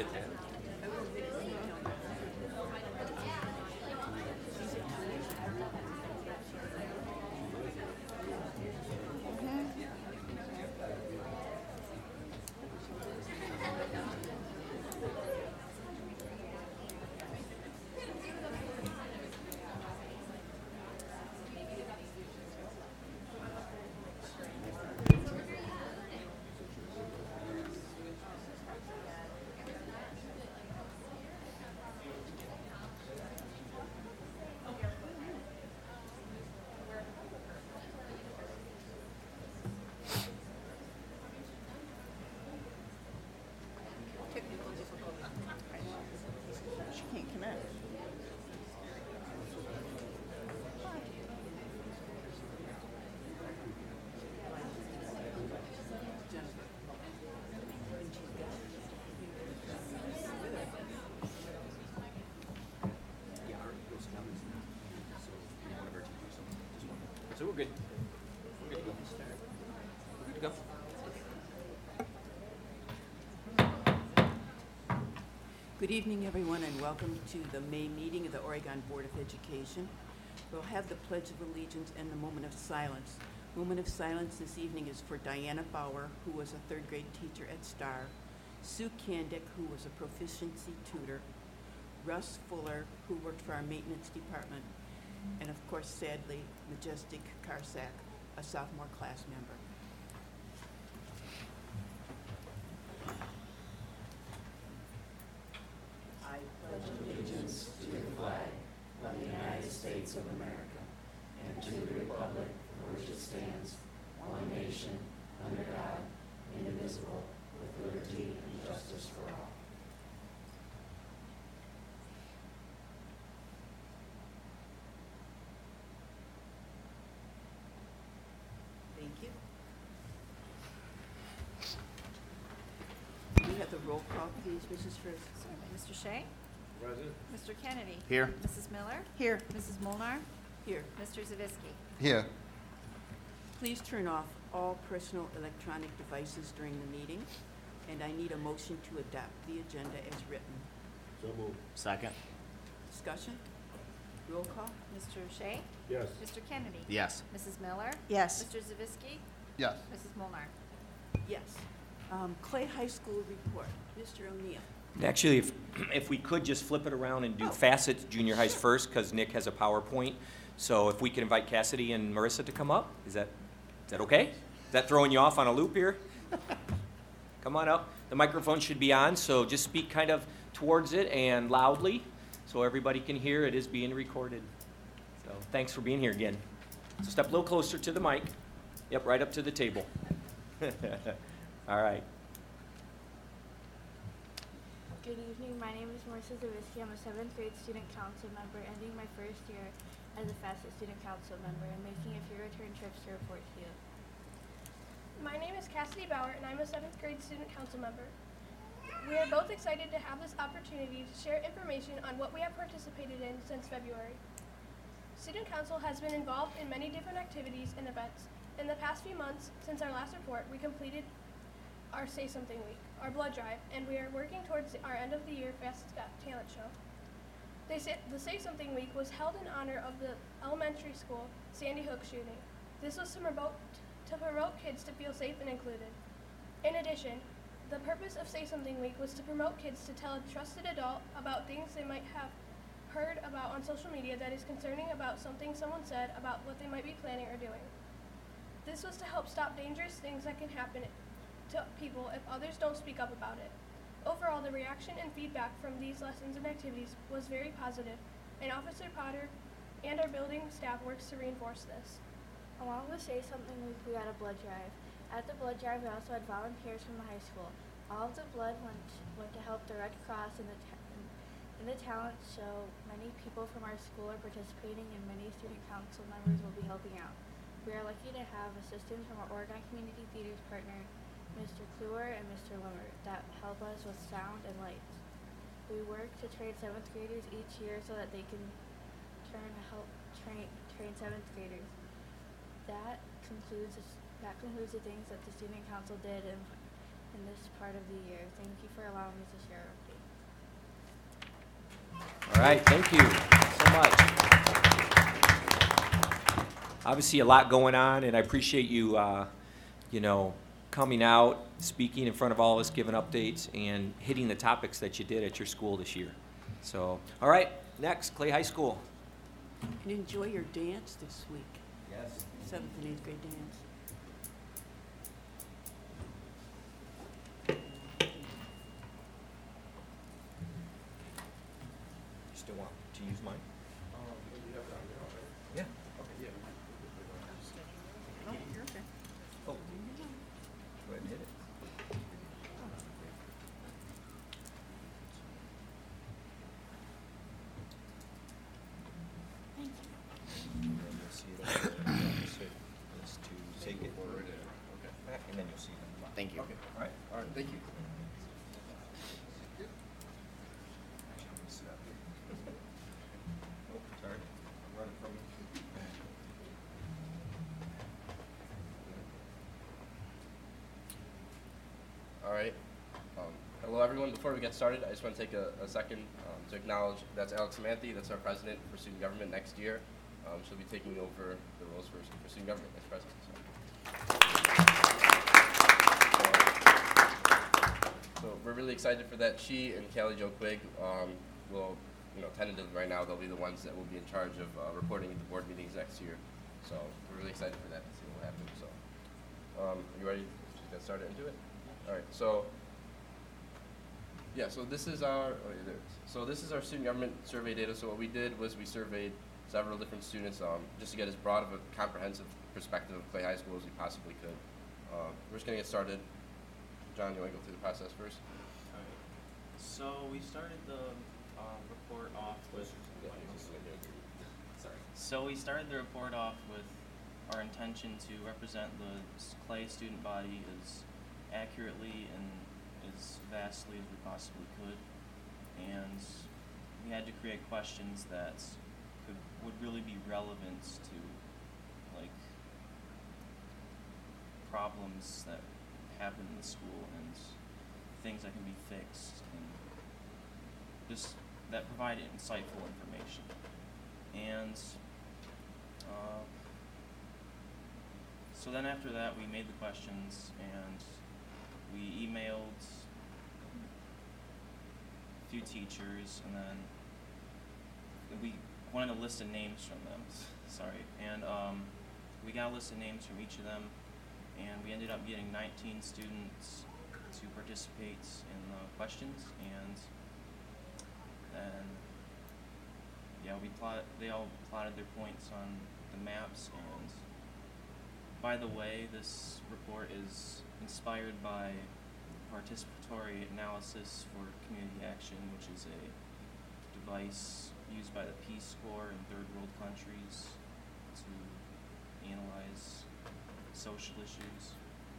hit that. She can't connect. So we're good. We're good to go. We're good to go. Good evening, everyone, and welcome to the May meeting of the Oregon Board of Education. We'll have the Pledge of Allegiance and the moment of silence. Moment of silence this evening is for Diana Bauer, who was a third grade teacher at Star, Sue Kandick, who was a proficiency tutor, Russ Fuller, who worked for our maintenance department, and of course, sadly, Majestic Karsak, a sophomore class member. I pledge allegiance to the flag of the United States of America and to the republic for which it stands, one nation, under God, indivisible, with liberty and justice for all. Thank you. Can we have the roll call, please, Mrs. Frisk? Mr. Shea? Present. Mr. Kennedy? Here. Mrs. Miller? Here. Mrs. Molnar? Here. Mr. Zavisky? Here. Please turn off all personal electronic devices during the meeting, and I need a motion to adopt the agenda as written. So moved. Second. Discussion? Roll call? Mr. Shea? Yes. Mr. Kennedy? Yes. Mrs. Miller? Yes. Mr. Zavisky? Yes. Mrs. Molnar? Yes. Clay High School report. Mr. O'Neill. Actually, if we could just flip it around and do Facet Junior Highs first, because Nick has a PowerPoint. So if we can invite Cassidy and Marissa to come up, is that okay? Is that throwing you off on a loop here? Come on up. The microphone should be on, so just speak kind of towards it and loudly so everybody can hear. It is being recorded. So thanks for being here again. So step a little closer to the mic. Yep, right up to the table. All right. Good evening. My name is Marissa Zavisky. I'm a 7th grade student council member, ending my first year as a Facet student council member and making a few return trips to report to you. My name is Cassidy Bauer, and I'm a 7th grade student council member. We are both excited to have this opportunity to share information on what we have participated in since February. Student council has been involved in many different activities and events. In the past few months, since our last report, we completed our Say Something Week, our blood drive, and we are working towards our end of the year Fast Talent Show. The Say Something Week was held in honor of the elementary school Sandy Hook shooting. This was to promote kids to feel safe and included. In addition, the purpose of Say Something Week was to promote kids to tell a trusted adult about things they might have heard about on social media that is concerning about something someone said about what they might be planning or doing. This was to help stop dangerous things that can happen to people if others don't speak up about it. Overall, the reaction and feedback from these lessons and activities was very positive, and Officer Potter and our building staff works to reinforce this. Along with Say Something Week, we had a blood drive. At the blood drive, we also had volunteers from the high school. All of the blood went to help the Red Cross in the talent show. Many people from our school are participating, and many student council members will be helping out. We are lucky to have assistance from our Oregon Community Theaters partner, Mr. Kluwer and Mr. Limmer, that help us with sound and lights. We work to train 7th graders each year so that they can help train 7th graders. That concludes the things that the student council did in this part of the year. Thank you for allowing me to share our update. right, thank you so much. Obviously, a lot going on, and I appreciate you, coming out, speaking in front of all of us, giving updates, and hitting the topics that you did at your school this year. So, all right, next, Clay High School. And enjoy your dance this week, Yes. 7th and 8th grade dance. You still want to use mine? Yeah. Oh, you're okay. Oh. Go ahead and hit it. And then you'll see it over there. Just to take it back, and then you'll see it. Thank you. Okay. All right, thank you. Oh, sorry. I'm running from you. All right. Hello, everyone. Before we get started, I just want to take a second to acknowledge that's Alex Samanthe. That's our president for student government next year. She'll be taking over the roles for student government as president. So we're really excited for that. She and Callie Jo Quigg will, tentatively right now, they'll be the ones that will be in charge of reporting at the board meetings next year. So we're really excited for that to see what will happen. So, are you ready to get started into it? All right. So, yeah. So this is our this is our student government survey data. So what we did was we surveyed several different students just to get as broad of a comprehensive perspective of Clay High School as we possibly could. We're just gonna get started. John, you want to go through the process first? All right. So we started the report off with. So we started the report off with our intention to represent the Clay student body as accurately and as vastly as we possibly could, and we had to create questions that would really be relevant to problems that happen in the school and things that can be fixed, and just that provide insightful information. And so then after that, we made the questions and we emailed a few teachers, and then we wanted a list of names from them. Sorry, and we got a list of names from each of them, and we ended up getting 19 students to participate in the questions, and then they all plotted their points on the maps. And by the way, this report is inspired by participatory analysis for community action, which is a device used by the Peace Corps in third world countries to analyze social issues.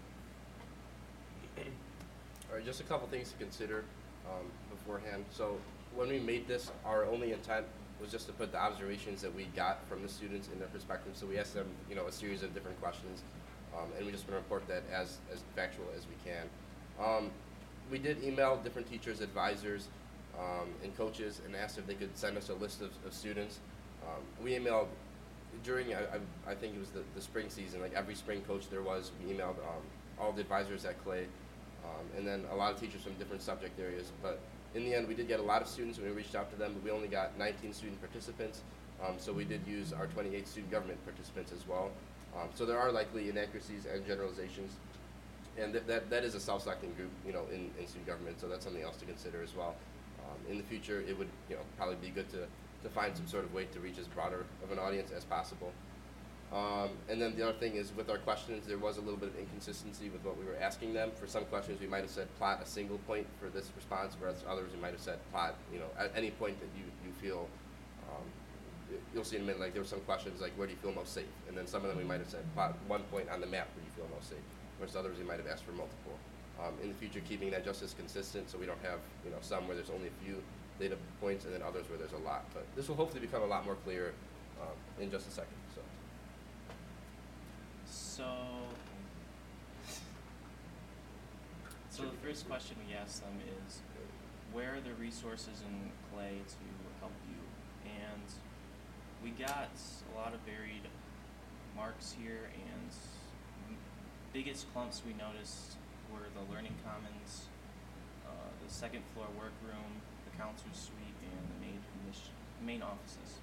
All right, just a couple things to consider beforehand. So when we made this, our only intent was just to put the observations that we got from the students in their perspective. So we asked them, a series of different questions, and we just want to report that as factual as we can. We did email different teachers, advisors, and coaches, and asked if they could send us a list of students. We emailed during, I think it was the spring season, like every spring coach there was, we emailed all the advisors at Clay, and then a lot of teachers from different subject areas. But in the end, we did get a lot of students when we reached out to them, but we only got 19 student participants. So we did use our 28 student government participants as well. So there are likely inaccuracies and generalizations, and that is a self-selecting group, in student government. So that's something else to consider as well. In the future, it would, probably be good to find some sort of way to reach as broader of an audience as possible. And then the other thing is, with our questions, there was a little bit of inconsistency with what we were asking them. For some questions, we might have said plot a single point for this response, whereas others we might have said plot, at any point that you feel, you'll see in a minute, like there were some questions like, where do you feel most safe? And then some of them we might have said plot one point on the map where you feel most safe, whereas others we might have asked for multiple. In the future, keeping that just as consistent, so we don't have, some where there's only a few data points and then others where there's a lot. But this will hopefully become a lot more clear in just a second. So the first question we asked them is, where further resources in Clay to help you. And we got a lot of varied marks here, and biggest clumps we noticed were the Learning Commons, the second floor workroom, the counselor's suite, and the main offices.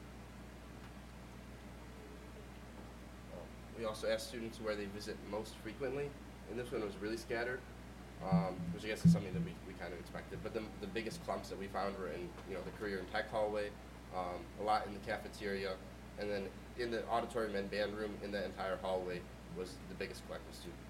We also asked students where they visit most frequently, and this one was really scattered, which I guess is something that we kind of expected. But the biggest clumps that we found were in the career and tech hallway, a lot in the cafeteria, and then in the auditorium and band room in the entire hallway was the biggest collective student.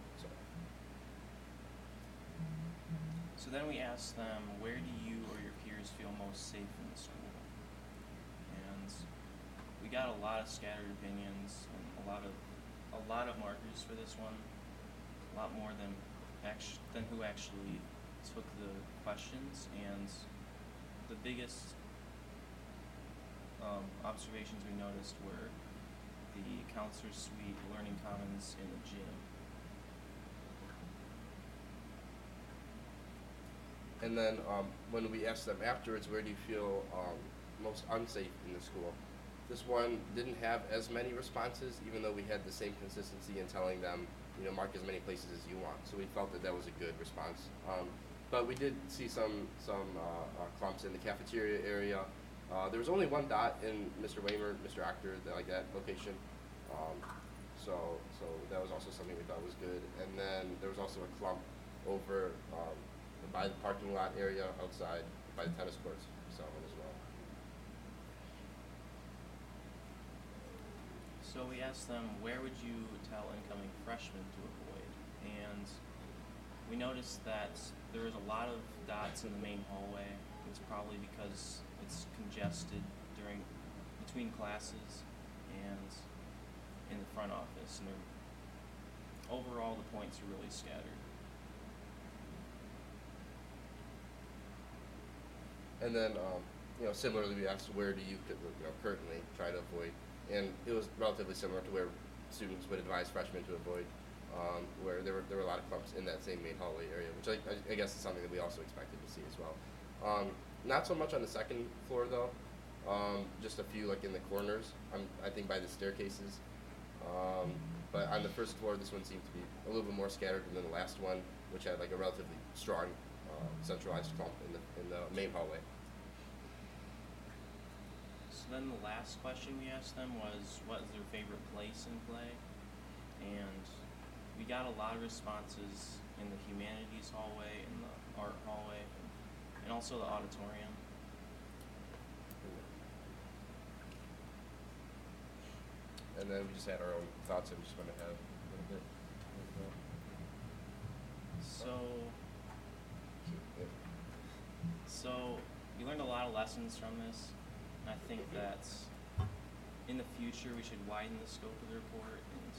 So then we asked them, where do you or your peers feel most safe in the school? And we got a lot of scattered opinions and a lot of markers for this one, a lot more than who actually took the questions. And the biggest observations we noticed were the counselor's suite, Learning Commons, and the gym. And then when we asked them afterwards, where do you feel most unsafe in the school? This one didn't have as many responses, even though we had the same consistency in telling them, mark as many places as you want. So we felt that was a good response. But we did see some clumps in the cafeteria area. There was only one dot in Mr. Waymer, Mr. Actor, that location. So that was also something we thought was good. And then there was also a clump over by the parking lot area outside by the tennis courts, so as well. So we asked them, where would you tell incoming freshmen to avoid? And we noticed that there was a lot of dots in the main hallway. It's probably because it's congested between classes and in the front office. And overall, the points are really scattered. And then, similarly, we asked where do you currently try to avoid, and it was relatively similar to where students would advise freshmen to avoid, where there were a lot of clumps in that same main hallway area, which I guess is something that we also expected to see as well. Not so much on the second floor though, just a few in the corners. I think by the staircases, but on the first floor, this one seemed to be a little bit more scattered than the last one, which had a relatively strong centralized clump in the main hallway. So then the last question we asked them was, what is their favorite place in Clay? And we got a lot of responses in the humanities hallway, in the art hallway, and also the auditorium. And then we just had our own thoughts and just went ahead a little bit. So we learned a lot of lessons from this. And I think that in the future we should widen the scope of the report and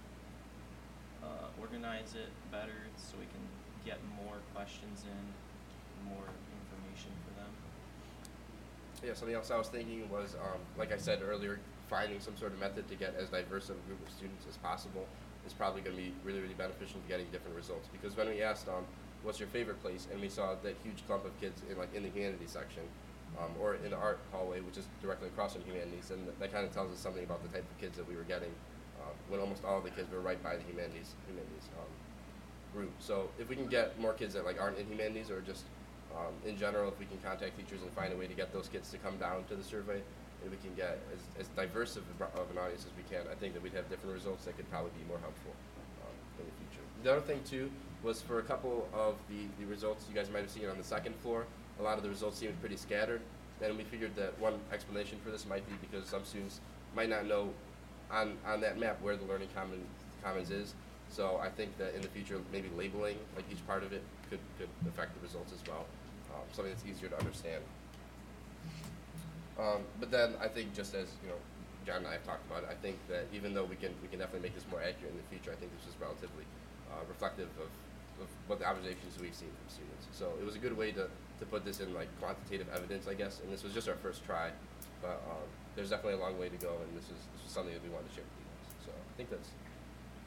organize it better so we can get more questions in, more information for them. Yeah, something else I was thinking was, like I said earlier, finding some sort of method to get as diverse of a group of students as possible is probably going to be really, really beneficial to getting different results. Because when we asked, what's your favorite place, and we saw that huge clump of kids in the humanities section, or in the art hallway, which is directly across from humanities, and that kind of tells us something about the type of kids that we were getting, when almost all of the kids were right by the humanities group. So if we can get more kids that aren't in humanities, or just in general, if we can contact teachers and find a way to get those kids to come down to the survey, and we can get as diverse of an audience as we can, I think that we'd have different results that could probably be more helpful in the future. The other thing too was for a couple of the results you guys might have seen on the second floor, a lot of the results seemed pretty scattered, and we figured that one explanation for this might be because some students might not know on that map where the Learning Commons is. So I think that in the future, maybe labeling each part of it could affect the results as well, something that's easier to understand. But then I think, just as John and I have talked about it, I think that even though we can definitely make this more accurate in the future, I think this is relatively reflective of what the observations we've seen from students. So it was a good way to put this in quantitative evidence, I guess. And this was just our first try, but there's definitely a long way to go, and this is something that we wanted to share with you guys. So I think that's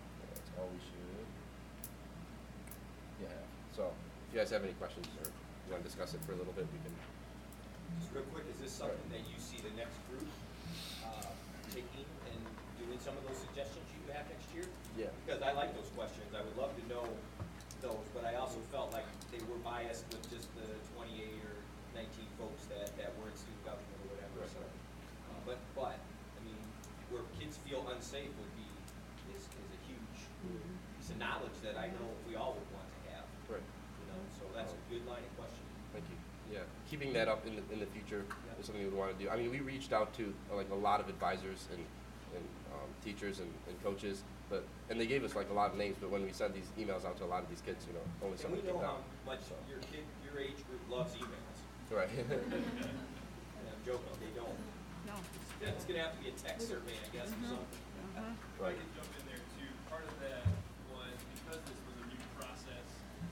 all we should. Yeah. So if you guys have any questions or want to discuss it for a little bit, we can. Just real quick, is this something that you see the next group taking and doing some of those suggestions you have next year? Yeah. Because I like those questions. I would love to know those, but I also felt like they were biased with just the 28 or 19 folks that were in student government or whatever. Right. So, but I mean, where kids feel unsafe would be is a huge piece of knowledge that I know we all would want to have. Right. You know, so that's a good line of questioning. Thank you. Yeah, keeping that up in the future is something we would want to do. I mean, we reached out to like a lot of advisors and teachers and coaches, and they gave us like a lot of names. But when we sent these emails out to a lot of these kids, you know, only some And we came know down. how much your age group loves emails. Right. And I'm joking, they don't. No. It's gonna have to be a text survey, I guess, or something. If I Right. could jump in there too, part of that was because this was a new process,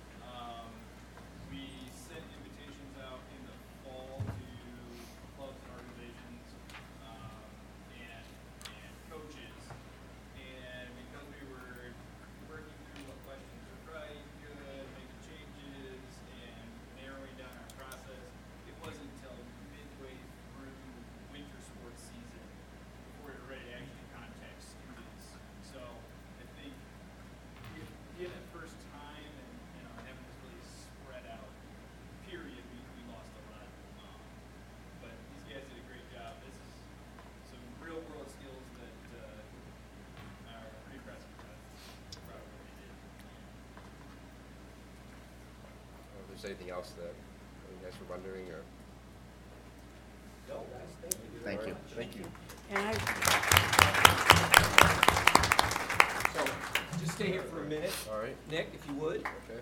we sent invitations out in the fall to clubs and organizations, and coaches. And because we were working through what questions are right, good, making changes, and narrowing down our process, it wasn't until midway through winter sports season before we were ready to actually contact students. So I think given the first time and having this really spread out period, we lost a lot. But these guys did a great job. This is some real world skills that are pretty impressive. I'm proud of what they did. If there's anything else that you guys were wondering, or No, guys, thank you. Thank you. Thank you. And So, just stay here for a minute. All right. Nick, if you would. Okay.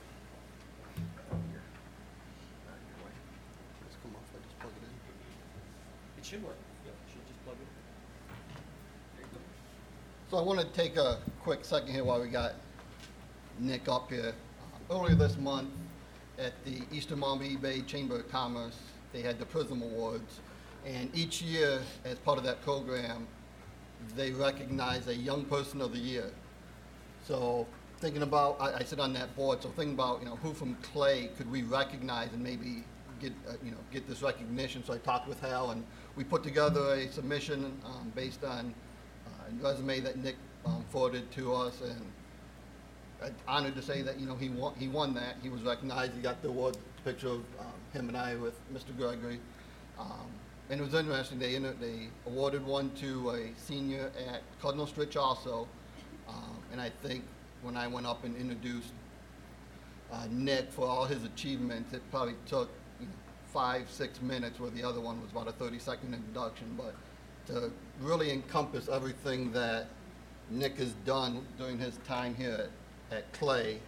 Just come off, I just plug it in. It should work. Yep, should just plug it. So I want to take a quick second here while we got Nick up here. Earlier this month, at the Eastern Maumee Bay Chamber of Commerce, they had the PRISM Awards. And each year, as part of that program, they recognize a Young Person of the Year. So thinking about, I sit on that board, so thinking about, who from Clay could we recognize and maybe get this recognition. So I talked with Hal, and we put together a submission based on a resume that Nick forwarded to us, and I'm honored to say that he won that. He was recognized. He got the award. Picture of him and I with Mr. Gregory, and it was interesting. They awarded one to a senior at Cardinal Stritch also, and I think when I went up and introduced Nick for all his achievements, it probably took 5-6 minutes, where the other one was about a 30-second introduction. But to really encompass everything that Nick has done during his time here at Clay,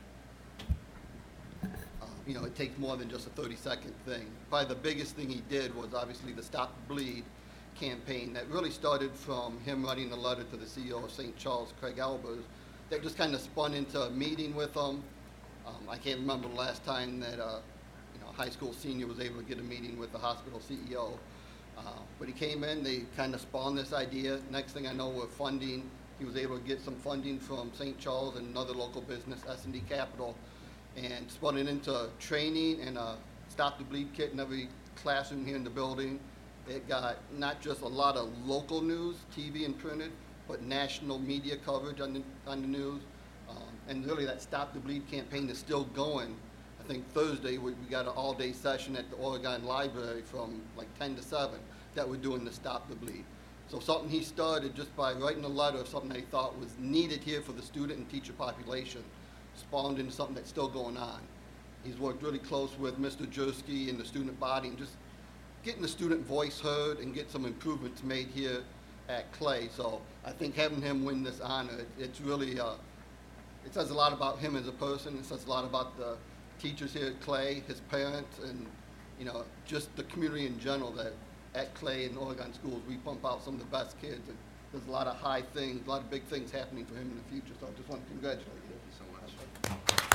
it takes more than just a 30-second thing. Probably the biggest thing he did was obviously the Stop the Bleed campaign that really started from him writing a letter to the CEO of St. Charles, Craig Albers, that just kind of spun into a meeting with him. I can't remember the last time that a high school senior was able to get a meeting with the hospital CEO. But he came in, they kind of spawned this idea. Next thing I know, with funding, he was able to get some funding from St. Charles and another local business, S&D Capital, and spun it into training and a Stop the Bleed kit in every classroom here in the building. It got not just a lot of local news, TV and printed, but national media coverage on the news. And really that Stop the Bleed campaign is still going. I think Thursday we got an all-day session at the Oregon Library from like 10 to 7 that we're doing the Stop the Bleed. So something he started just by writing a letter of something that he thought was needed here for the student and teacher population, spawned into something that's still going on. He's worked really close with Mr. Jersky and the student body, and just getting the student voice heard and get some improvements made here at Clay. So I think having him win this honor, it's really, it says a lot about him as a person. It says a lot about the teachers here at Clay, his parents, and just the community in general, that at Clay and Oregon schools, we pump out some of the best kids. And there's a lot of high things, a lot of big things happening for him in the future. So I just want to congratulate you. Thank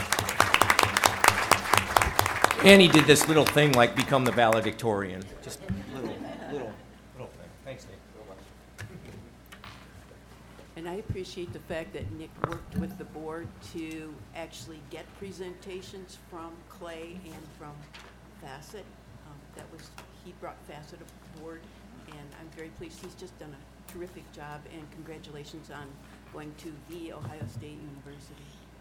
you so much. And he did this little thing like become the valedictorian. Just little thing. Thanks, Nick. And I appreciate the fact that Nick worked with the board to actually get presentations from Clay and from Facet. He brought Facet aboard, and I'm very pleased. He's just done a terrific job, and congratulations on going to the Ohio State University.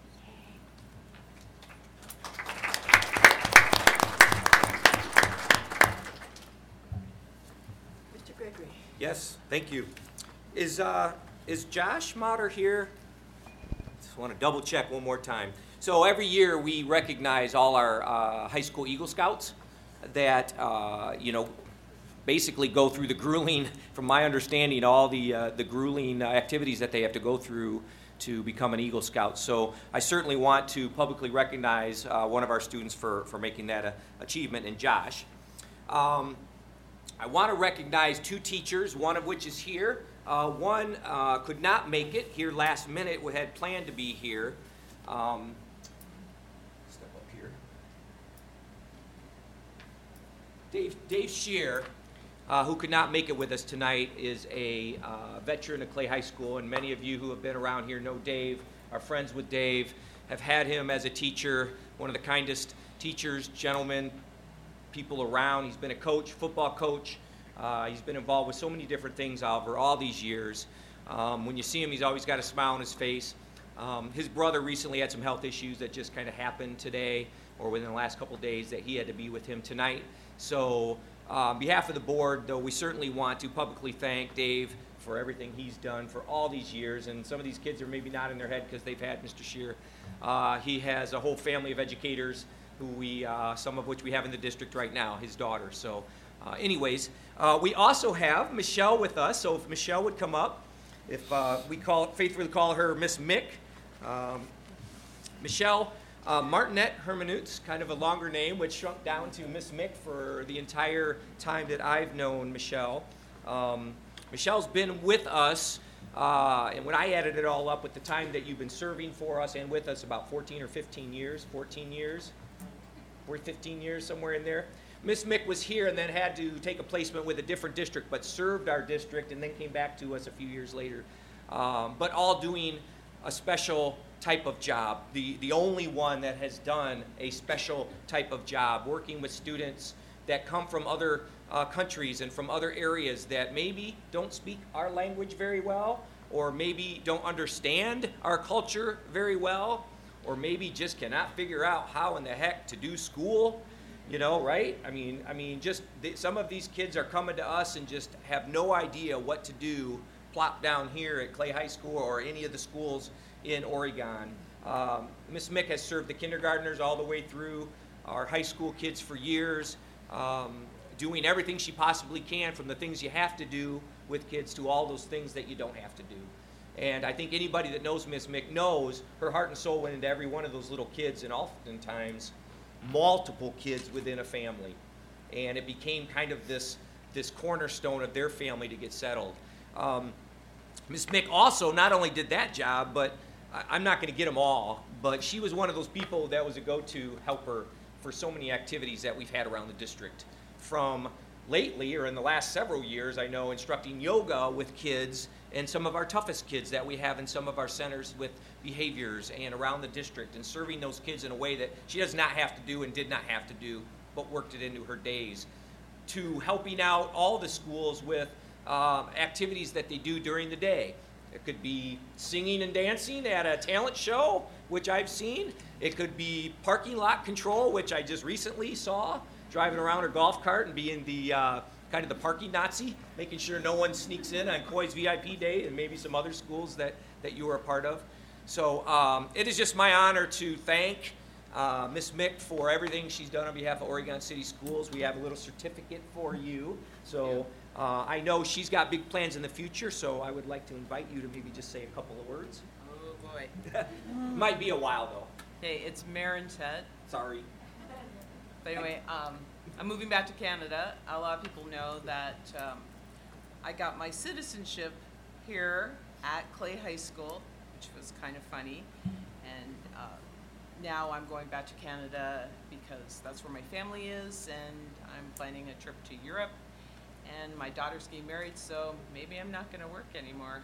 Mr. Gregory. Yes, thank you. Is Josh Motter here? Just want to double check one more time. So every year we recognize all our high school Eagle Scouts that basically go through the grueling, from my understanding, all the grueling activities that they have to go through to become an Eagle Scout. So I certainly want to publicly recognize one of our students for making that achievement, in Josh. I want to recognize two teachers, one of which is here. One could not make it here last minute, we had planned to be here. Step up here. Dave Shear, who could not make it with us tonight, is a veteran of Clay High School, and many of you who have been around here know Dave, are friends with Dave, have had him as a teacher, one of the kindest teachers, gentlemen, people around. He's been a coach, football coach. He's been involved with so many different things over all these years. When you see him, he's always got a smile on his face. His brother recently had some health issues that just kind of happened today or within the last couple days that he had to be with him tonight. So on behalf of the board, though, we certainly want to publicly thank Dave for everything he's done for all these years. And some of these kids are maybe not in their head because they've had Mr. Shear. He has a whole family of educators who some of which we have in the district right now, his daughter. So anyways, we also have Michelle with us. So if Michelle would come up, if we faithfully call her Miss Mick. Michelle Martinet Hermanutes, kind of a longer name, which shrunk down to Miss Mick for the entire time that I've known Michelle. Michelle's been with us, and when I added it all up with the time that you've been serving for us and with us, about 14 or 15 years, 14 years, or 15 years, somewhere in there. Miss Mick was here and then had to take a placement with a different district, but served our district and then came back to us a few years later. But all doing a special type of job, the only one that has done a special type of job, working with students that come from other countries and from other areas that maybe don't speak our language very well, or maybe don't understand our culture very well, or maybe just cannot figure out how in the heck to do school, you know, right? I mean, just some of these kids are coming to us and just have no idea what to do, plop down here at Clay High School or any of the schools in Oregon. Miss Mick has served the kindergartners all the way through our high school kids for years, doing everything she possibly can, from the things you have to do with kids to all those things that you don't have to do. And I think anybody that knows Miss Mick knows her heart and soul went into every one of those little kids, and oftentimes multiple kids within a family. And it became kind of this cornerstone of their family to get settled. Miss Mick also not only did that job, but I'm not going to get them all, but she was one of those people that was a go-to helper for so many activities that we've had around the district. From lately, or in the last several years, I know, instructing yoga with kids and some of our toughest kids that we have in some of our centers with behaviors and around the district, and serving those kids in a way that she does not have to do and did not have to do, but worked it into her days, to helping out all the schools with activities that they do during the day. It could be singing and dancing at a talent show, which I've seen. It could be parking lot control, which I just recently saw, driving around her golf cart and being the kind of the parking Nazi, making sure no one sneaks in on Coy's VIP Day and maybe some other schools that you were a part of. So it is just my honor to thank Miss Mick for everything she's done on behalf of Oregon City Schools. We have a little certificate for you. So I know she's got big plans in the future, so I would like to invite you to maybe just say a couple of words. Oh boy. Might be a while though. Hey, it's Maren Ted. Sorry. But anyway, I'm moving back to Canada. A lot of people know that I got my citizenship here at Clay High School, which was kind of funny. And now I'm going back to Canada because that's where my family is, and I'm planning a trip to Europe. And my daughter's getting married, so maybe I'm not going to work anymore.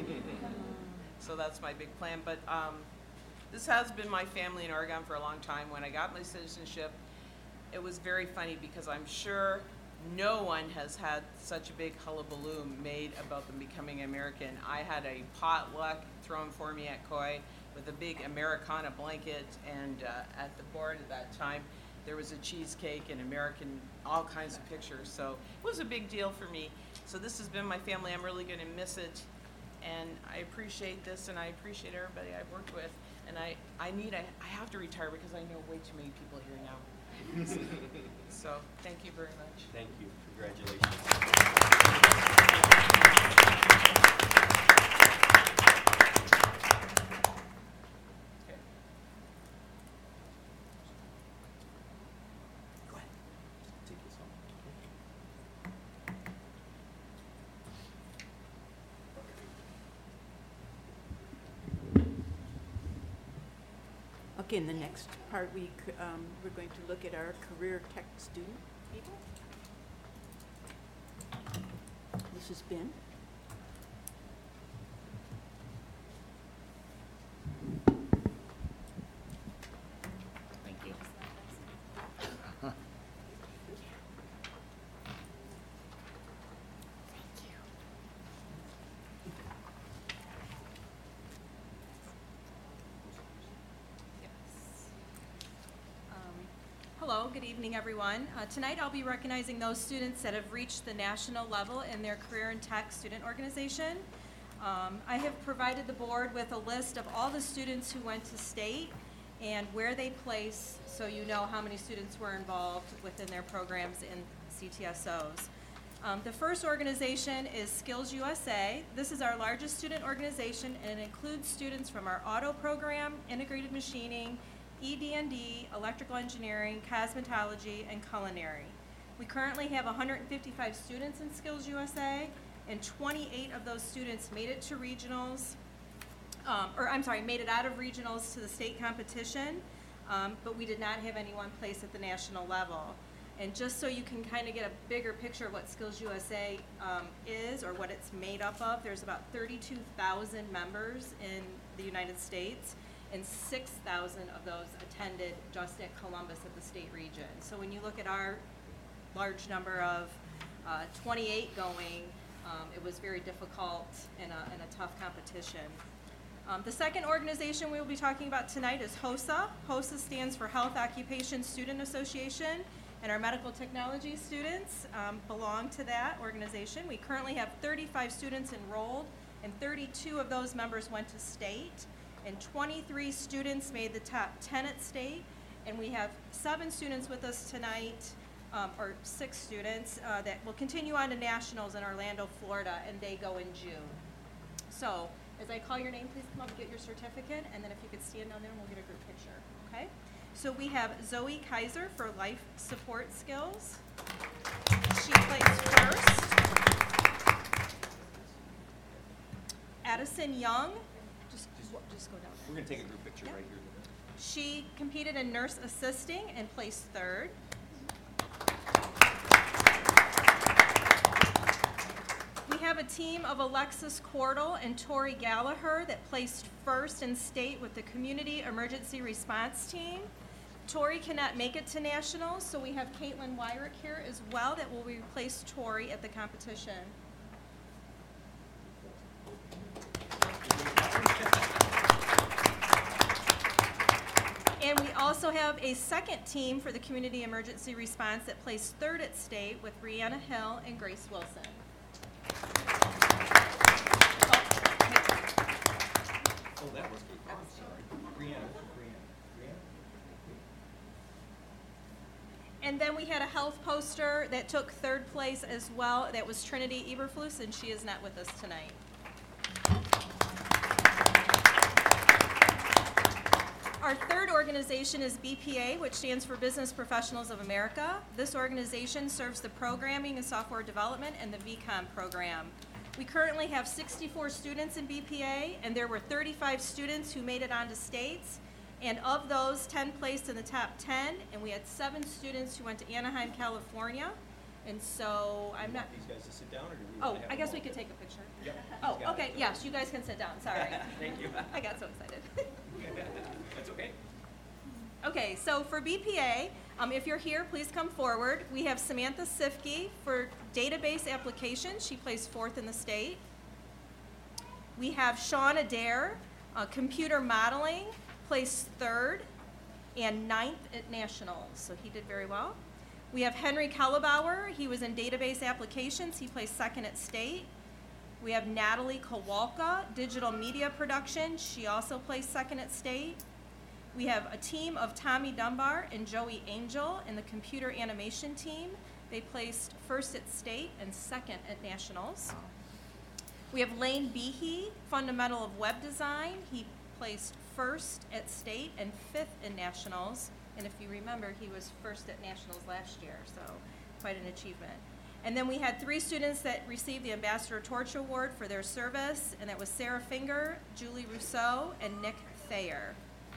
So that's my big plan. But this has been my family in Oregon for a long time. When I got my citizenship, it was very funny because I'm sure no one has had such a big hullabaloo made about them becoming American. I had a potluck thrown for me at Coy with a big Americana blanket, and at the board at that time, there was a cheesecake and American, all kinds of pictures. So it was a big deal for me. So this has been my family. I'm really going to miss it. And I appreciate this, and I appreciate everybody I've worked with. And I have to retire because I know way too many people here now. So thank you very much. Thank you. Congratulations. Okay, in the next part, we're going to look at our career tech student people. This has been. Thank you. Hello, good evening, everyone. Tonight I'll be recognizing those students that have reached the national level in their Career in Tech student organization. I have provided the board with a list of all the students who went to state and where they place, so you know how many students were involved within their programs in CTSOs. The first organization is Skills USA. This is our largest student organization, and it includes students from our auto program, integrated machining, ED&D, electrical engineering, cosmetology, and culinary. We currently have 155 students in Skills USA, and 28 of those students made it to regionals, made it out of regionals to the state competition, but we did not have anyone place at the national level. And just so you can kind of get a bigger picture of what Skills USA is, or what it's made up of, there's about 32,000 members in the United States, and 6,000 of those attended just at Columbus at the state region. So when you look at our large number of 28 going, it was very difficult in a tough competition. The second organization we will be talking about tonight is HOSA. HOSA stands for Health Occupation Student Association, and our medical technology students belong to that organization. We currently have 35 students enrolled, and 32 of those members went to state, and 23 students made the top 10 at state, and we have 7 students with us tonight, or 6 students, that will continue on to nationals in Orlando, Florida, and they go in June. So, as I call your name, please come up and get your certificate, and then if you could stand down there and we'll get a group picture, okay? So we have Zoe Kaiser for life support skills. She placed first. Addison Young, just go down there. We're going to take a group picture Yep. right here. She competed in nurse assisting and placed third. We have a team of Alexis Cordell and Tori Gallagher that placed first in state with the Community Emergency Response Team. Tori cannot make it to nationals, so we have Caitlin Wyrick here as well that will replace Tori at the competition. And we also have a second team for the Community Emergency Response that placed third at state with Rihanna Hill and Grace Wilson. Oh, that was good. I'm sorry. Brianna. And then we had a health poster that took third place as well. That was Trinity Eberflus, and she is not with us tonight. Our third organization is BPA, which stands for Business Professionals of America. This organization serves the programming and software development and the VCOM program. We currently have 64 students in BPA, and there were 35 students who made it onto states. And of those, 10 placed in the top 10, and we had 7 students who went to Anaheim, California. And so I'm not. These guys to sit down, or do we? Oh, wanna have I guess them we all? could take a picture. Yep. Oh, Got okay. it. Yes, you guys can sit down. Sorry. Thank you. I got so excited. That's okay. Okay, so for BPA, if you're here, please come forward. We have Samantha Sifke for database applications. She placed 4th in the state. We have Sean Adair, computer modeling, placed 3rd and 9th at nationals, so he did very well. We have Henry Kellebauer. He was in database applications. He placed 2nd at state. We have Natalie Kowalka, digital media production. She also placed 2nd at state. We have a team of Tommy Dunbar and Joey Angel in the computer animation team. They placed 1st at state and 2nd at nationals. We have Lane Behe, fundamental of web design. He placed 1st at state and 5th in nationals. And if you remember, he was 1st at nationals last year, so quite an achievement. And then we had 3 students that received the Ambassador Torch Award for their service, and that was Sarah Finger, Julie Rousseau, and Nick Thayer.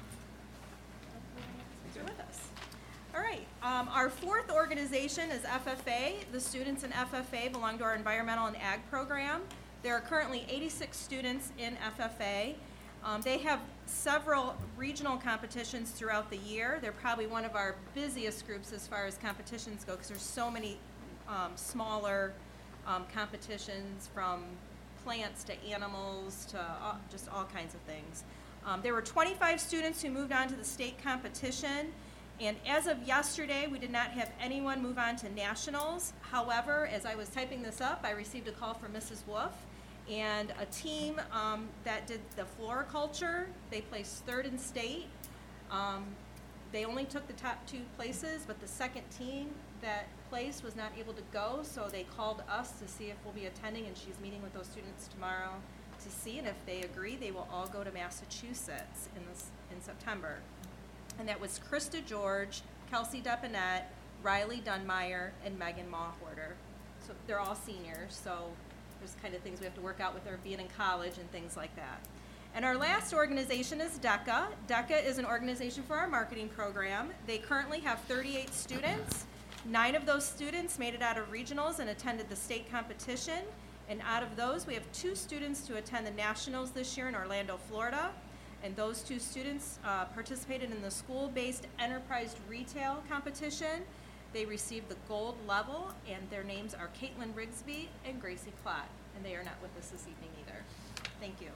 You're with us. All right, our 4th organization is FFA. The students in FFA belong to our environmental and ag program. There are currently 86 students in FFA. They have several regional competitions throughout the year. They're probably one of our busiest groups as far as competitions go, because there's so many smaller competitions, from plants to animals to just all kinds of things. There were 25 students who moved on to the state competition, and as of yesterday, we did not have anyone move on to nationals. However, as I was typing this up, I received a call from Mrs. Wolf, and a team that did the floriculture. They placed 3rd in state. They only took the top 2 places, but the 2nd team that placed was not able to go, so they called us to see if we'll be attending, and she's meeting with those students tomorrow to see, and if they agree, they will all go to Massachusetts in September. And that was Krista George, Kelsey Deponette, Riley Dunmeyer, and Megan Mawhorter. So they're all seniors, so there's kind of things we have to work out with their being in college and things like that. And our last organization is DECA. DECA is an organization for our marketing program. They currently have 38 students. 9 of those students made it out of regionals and attended the state competition. And out of those, we have 2 students to attend the nationals this year in Orlando, Florida. And those 2 students participated in the school-based enterprise retail competition. They received the gold level, and their names are Caitlin Rigsby and Gracie Klott. And they are not with us this evening either. Thank you.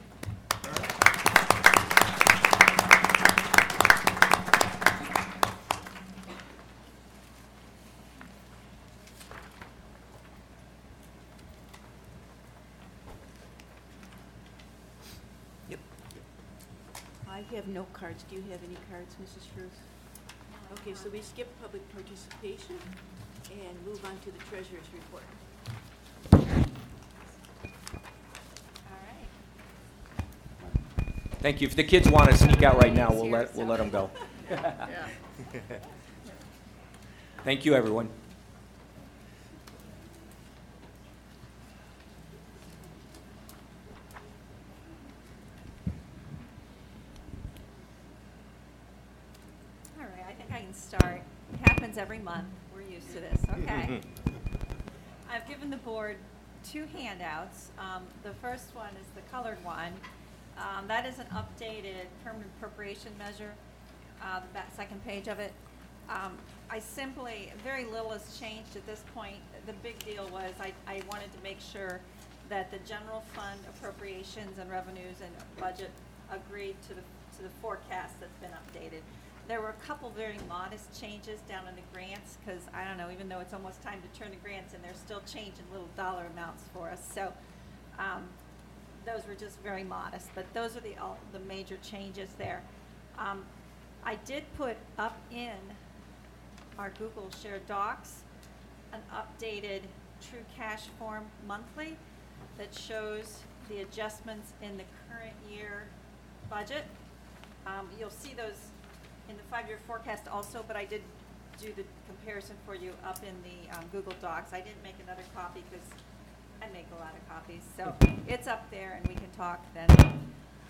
I have no cards. Do you have any cards, Mrs. Ruth? Okay, so we skip public participation and move on to the treasurer's report. All right. Thank you. If the kids want to sneak out right now, we'll let them go. Thank you, everyone. All right, I think I can start. It happens every month. We're used to this. Okay. I've given the board 2 handouts. The first one is the colored one. That is an updated permanent appropriation measure, the second page of it. Very little has changed at this point. The big deal was I wanted to make sure that the general fund appropriations and revenues and budget agreed to the forecast that's been updated. There were a couple very modest changes down in the grants, because I don't know, even though it's almost time to turn the grants in, they're still changing little dollar amounts for us. So those were just very modest, but those are the major changes there. I did put up in our Google Shared Docs an updated True Cash form monthly that shows the adjustments in the current year budget. You'll see those in the 5-year forecast also, but I did do the comparison for you up in the Google Docs. I didn't make another copy because I make a lot of copies, so it's up there and we can talk then.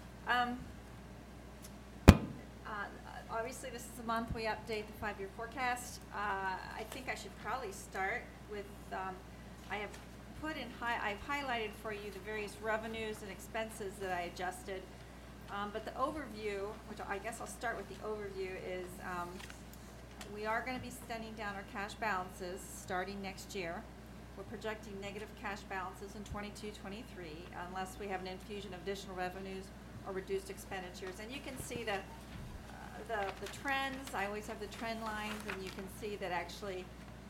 Obviously, this is the month we update the 5-year forecast. I think I should probably start with, I've highlighted for you the various revenues and expenses that I adjusted. But the overview, which I guess I'll start with the overview, is we are going to be spending down our cash balances starting next year. We're projecting negative cash balances in 22-23 unless we have an infusion of additional revenues or reduced expenditures. And you can see the trends. I always have the trend lines, and you can see that actually,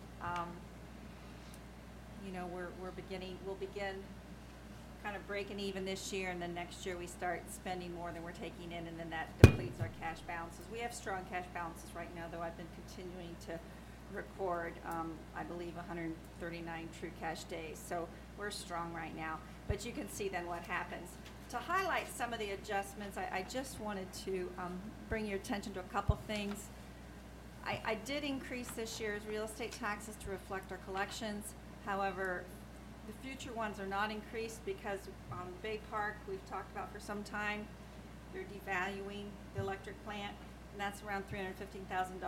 you know, we'll begin kind of breaking even this year, and then next year we start spending more than we're taking in, and then that depletes our cash balances. We have strong cash balances right now, though I've been continuing to record, I believe, 139 true cash days. So we're strong right now. But you can see then what happens. To highlight some of the adjustments, I just wanted to bring your attention to a couple things. I did increase this year's real estate taxes to reflect our collections. However, the future ones are not increased because Bay Park, we've talked about for some time, they're devaluing the electric plant, and that's around $315,000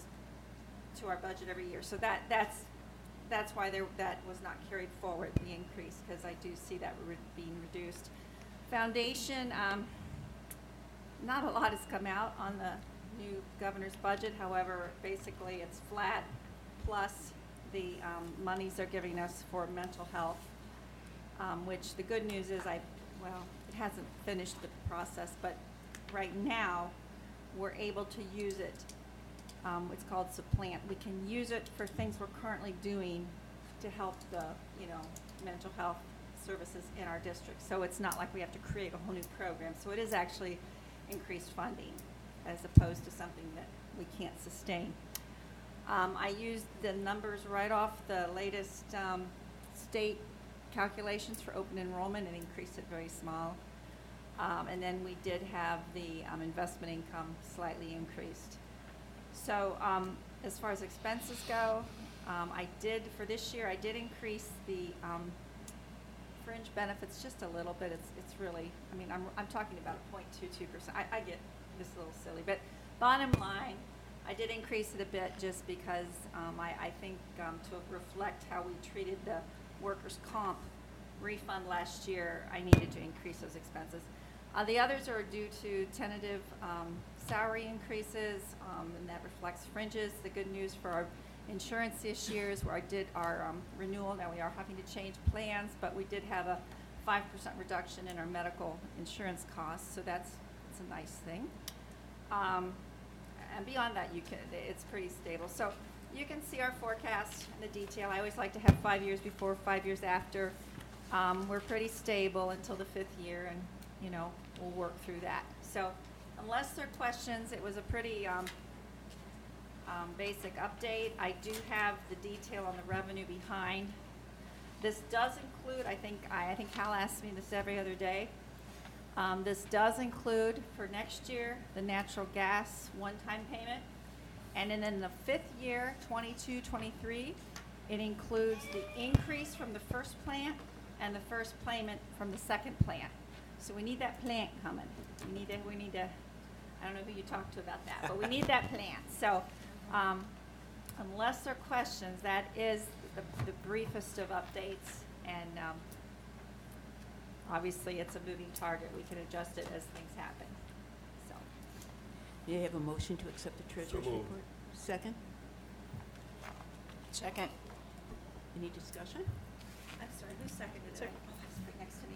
to our budget every year. So that's why that was not carried forward, the increase, because I do see that being reduced. Foundation, not a lot has come out on the new governor's budget. However, basically it's flat plus the monies they're giving us for mental health, which the good news is it hasn't finished the process, but right now we're able to use it. It's called supplant. We can use it for things we're currently doing to help the, mental health services in our district. So it's not like we have to create a whole new program. So it is actually increased funding as opposed to something that we can't sustain. I used the numbers right off the latest state calculations for open enrollment and increased it very small. And then we did have the investment income slightly increased. So as far as expenses go, for this year, I did increase the fringe benefits just a little bit. It's really, I'm talking about 0.22%. I get this a little silly, but bottom line, I did increase it a bit just because I think to reflect how we treated the workers' comp refund last year, I needed to increase those expenses. The others are due to tentative salary increases, and that reflects fringes. The good news for our insurance this year is where I did our renewal. Now we are having to change plans, but we did have a 5% reduction in our medical insurance costs, so that's a nice thing. And beyond that, it's pretty stable. So you can see our forecast in the detail. I always like to have 5 years before, 5 years after. We're pretty stable until the 5th year, and we'll work through that. So unless there are questions, it was a pretty basic update. I do have the detail on the revenue behind. This does include, I think Hal asks me this every other day. This does include for next year the natural gas one-time payment, and then in the 5th year, 22-23, it includes the increase from the first plant and the first payment from the second plant. So we need that plant coming. We need to. I don't know who you talked to about that, but we need that plant. So unless there are questions, that is the briefest of updates, and obviously it's a moving target. We can adjust it as things happen. So. May I have a motion to accept the treasurer's report? Second? Second. Any discussion? I'm sorry, who seconded it? Oh, that's right next to me.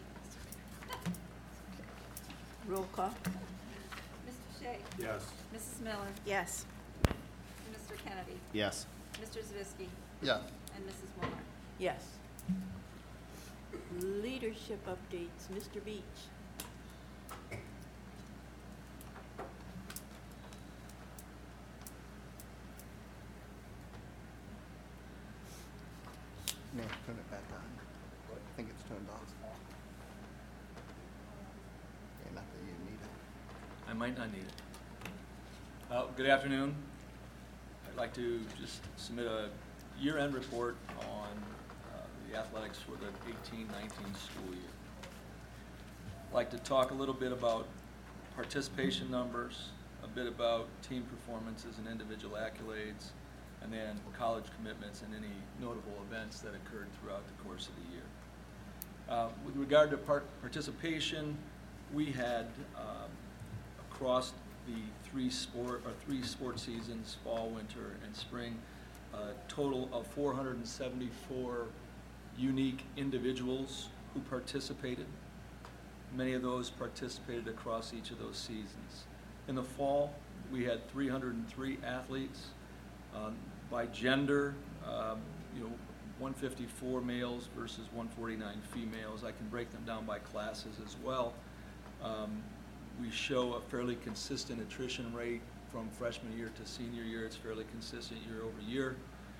Roll call. Mr. Shea? Yes. Mrs. Miller? Yes. Mr. Kennedy? Yes. Mr. Zavisky? Yes. And Mrs. Molnar? Yes. Leadership updates. Mr. Beach. No, turn it back on. I think it's turned off. Yeah, not that you need it. I might not need it. Good afternoon. I'd like to just submit a year-end report on the athletics for the 18-19 school year. I'd like to talk a little bit about participation numbers, a bit about team performances and individual accolades, and then college commitments and any notable events that occurred throughout the course of the year. With regard to participation, we had across the three sport seasons, fall, winter, and spring, a total of 474 unique individuals who participated. Many of those participated across each of those seasons. In the fall, we had 303 athletes. By gender, 154 males versus 149 females. I can break them down by classes as well. We show a fairly consistent attrition rate from freshman year to senior year. It's fairly consistent year over year.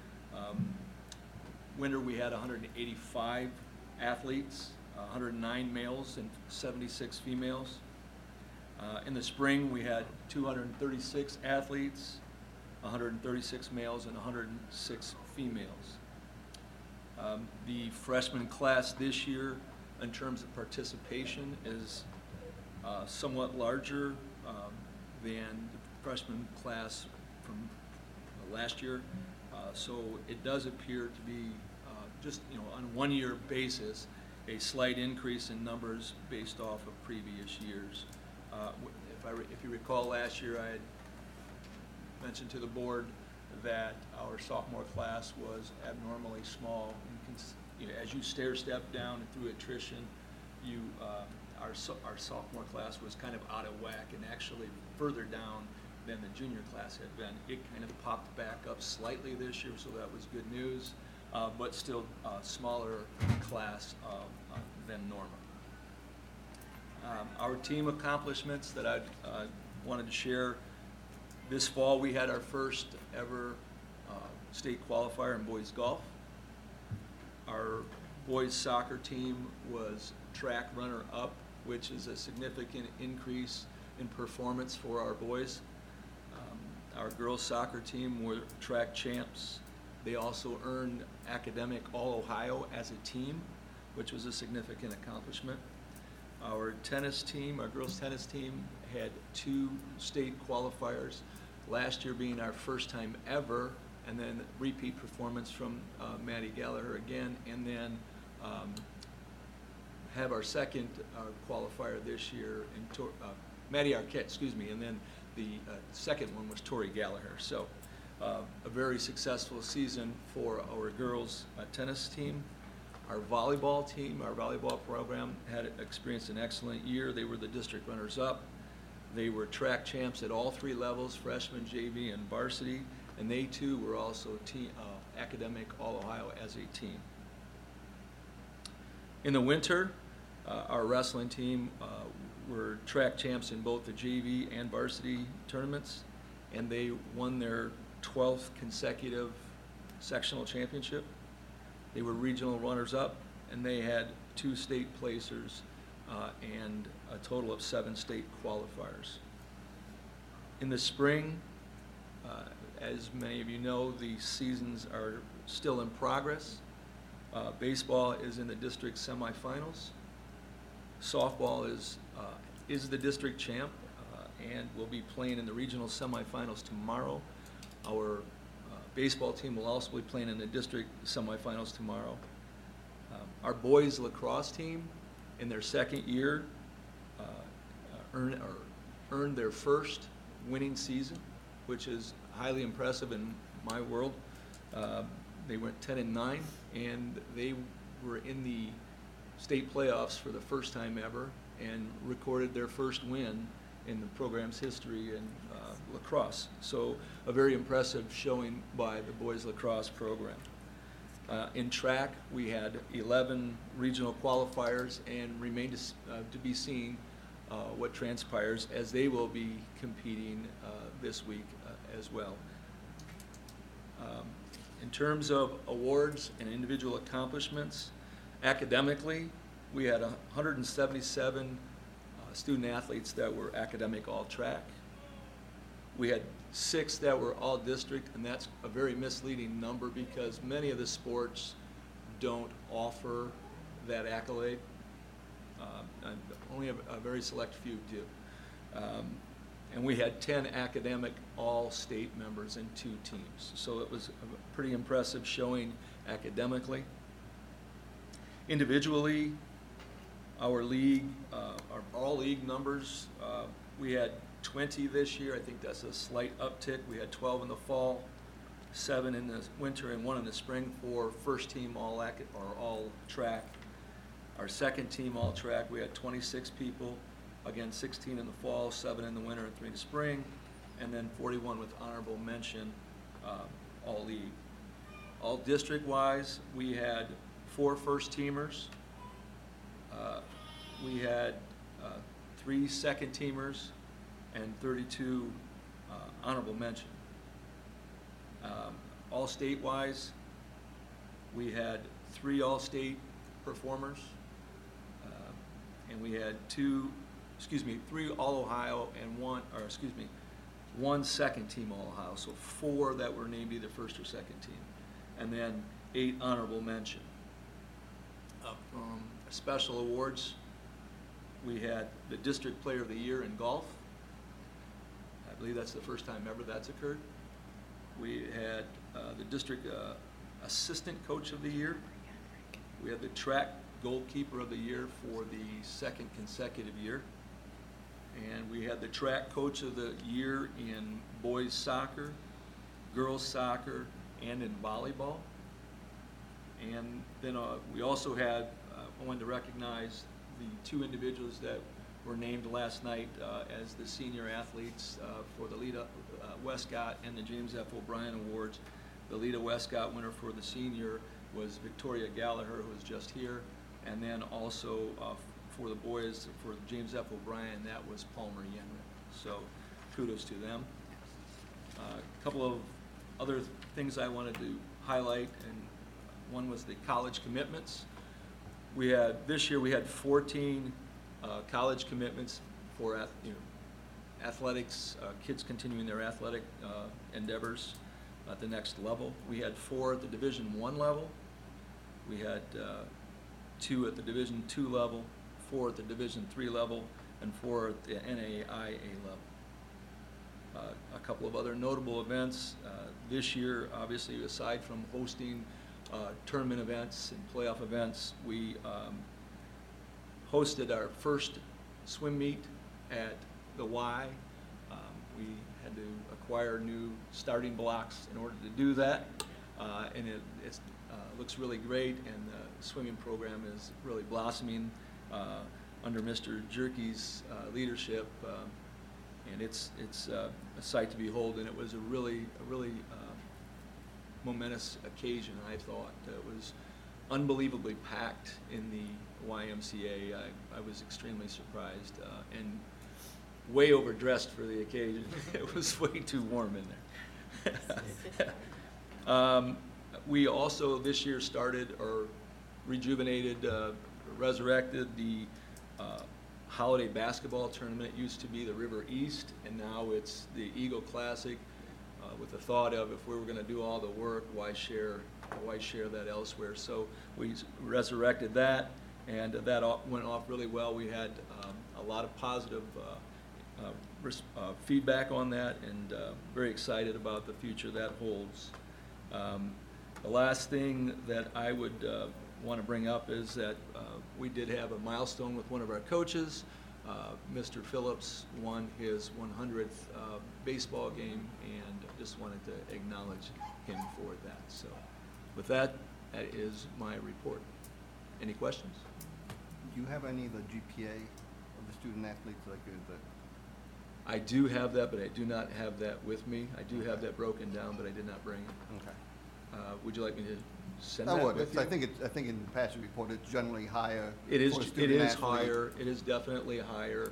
Winter, we had 185 athletes, 109 males and 76 females. In the spring, we had 236 athletes, 136 males and 106 females. The freshman class this year, in terms of participation, is somewhat larger than the freshman class from last year. So it does appear to be just on a one-year basis, a slight increase in numbers based off of previous years. If you recall, last year I had mentioned to the board that our sophomore class was abnormally small. As you stair-step down through attrition, our sophomore class was kind of out of whack and actually further down than the junior class had been. It kind of popped back up slightly this year, so that was good news, but still a smaller class than normal. Our team accomplishments that I wanted to share: this fall we had our first ever state qualifier in boys golf. Our boys soccer team was track runner-up, which is a significant increase in performance for our boys. Our girls soccer team were track champs. They also earned academic All-Ohio as a team, which was a significant accomplishment. Our tennis team, our girls tennis team, had 2 state qualifiers, last year being our first time ever, and then repeat performance from Maddie Gallagher again, and then have our second qualifier this year in Maddie Arquette, excuse me, and then the second one was Tori Gallagher. So a very successful season for our girls tennis team. Our volleyball team, our volleyball program, had experienced an excellent year. They were the district runners-up. They were track champs at all 3 levels, freshman, JV, and varsity, and they too were also academic All-Ohio as a team. In the winter, our wrestling team were track champs in both the JV and varsity tournaments, and they won their 12th consecutive sectional championship. They were regional runners-up, and they had 2 state placers and a total of 7 state qualifiers. In the spring, as many of you know, the seasons are still in progress. Baseball is in the district semifinals. Softball is the district champ and will be playing in the regional semifinals tomorrow. Our baseball team will also be playing in the district semifinals tomorrow. Our boys lacrosse team, in their second year, earned their first winning season, which is highly impressive in my world. They went 10-9, and they were in the state playoffs for the first time ever and recorded their first win in the program's history in lacrosse. So a very impressive showing by the boys lacrosse program. In track, we had 11 regional qualifiers, and remained to be seen what transpires, as they will be competing this week as well. In terms of awards and individual accomplishments, academically, we had 177 student athletes that were academic all-track. We had 6 that were all-district, and that's a very misleading number because many of the sports don't offer that accolade. And only a very select few do. And we had 10 academic all-state members in 2 teams. So it was a pretty impressive showing academically. Individually, our league, our all-league numbers, we had 20 this year. I think that's a slight uptick. We had 12 in the fall, 7 in the winter, and 1 in the spring for first team all track. Our second team all track, we had 26 people. Again, 16 in the fall, 7 in the winter, and 3 in the spring, and then 41 with honorable mention, all league. All district-wise, we had 4 first teamers. We had 3 second teamers and 32 honorable mention. All state-wise, we had 3 all-state performers, and we had 3 All-Ohio and 1 second team All-Ohio. So 4 that were named either first or second team, and then 8 honorable mention. Special awards, we had the District Player of the Year in golf. I believe that's the first time ever that's occurred. We had the District Assistant Coach of the Year. We had the Track Goalkeeper of the Year for the 2nd consecutive year. And we had the Track Coach of the Year in boys soccer, girls soccer, and in volleyball. And then we also had, I wanted to recognize the 2 individuals that were named last night as the senior athletes for the Lita Westcott and the James F. O'Brien Awards. The Lita Westcott winner for the senior was Victoria Gallagher, who was just here. And then also for the boys, for James F. O'Brien, that was Palmer Yenrick. So kudos to them. A couple of other things I wanted to highlight, and one was the college commitments. This year we had 14 college commitments for athletics, kids continuing their athletic endeavors at the next level. We had 4 at the Division I level. We had 2 at the Division II level, 4 at the Division III level, and 4 at the NAIA level. A couple of other notable events this year, obviously, aside from hosting tournament events and playoff events, we hosted our first swim meet at the Y. We had to acquire new starting blocks in order to do that, and it looks really great, and the swimming program is really blossoming under Mr. Jerky's leadership, and it's a sight to behold, and it was a really momentous occasion, I thought. It was unbelievably packed in the YMCA. I was extremely surprised and way overdressed for the occasion. It was way too warm in there. We also this year started or rejuvenated, resurrected the holiday basketball tournament. It used to be the River East, and now it's the Eagle Classic, with the thought of, if we were going to do all the work, why share that elsewhere? So we resurrected that, and that went off really well. We had a lot of positive feedback on that, and very excited about the future that holds. The last thing that I would want to bring up is that we did have a milestone with one of our coaches. Mr. Phillips won his 100th baseball game, and just wanted to acknowledge him for that. So with that, that is my report. Any questions? Do you have any of the GPA of the student athletes that? I do have that, but I do not have that with me. I do have that broken down, but I did not bring it. Okay. Would you like me to send I that would. with you? I think in the past report it's generally higher. It is. For a It student is athlete. higher. It is definitely higher.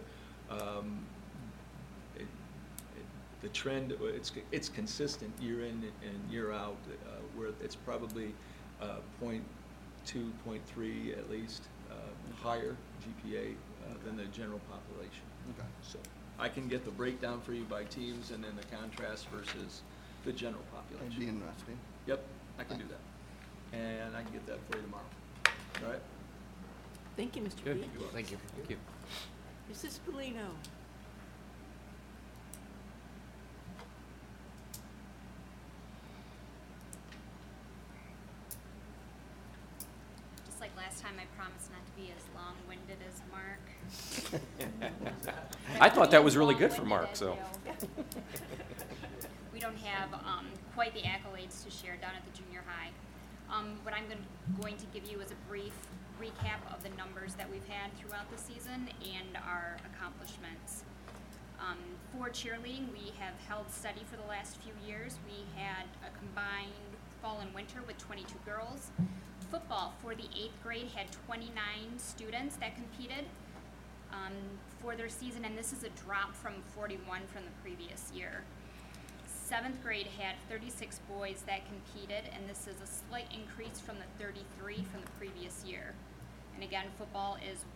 The trend, it's consistent year in and year out, where it's probably 0.2, 0.3 at least higher GPA than the general population. Okay. So I can get the breakdown for you by teams and then the contrast versus the general population. That'd be interesting. Yep, I can do that. And I can get that for you tomorrow. All right? Thank you, Mr. Good. Beach. Thank you. Thank you. Mrs. Polino. Just like last time I promised not to be as long-winded as Mark. I thought that was really good for Mark, so. We don't have quite the accolades to share down at the junior high. What I'm going to give you is a brief recap of the numbers that we've had throughout the season and our accomplishments. For cheerleading, we have held steady for the last few years. We had a combined fall and winter with 22 girls. Football for the 8th grade had 29 students that competed for their season, and this is a drop from 41 from the previous year. 7th grade had 36 boys that competed, and this is a slight increase from the 33 from the previous year. And again, football is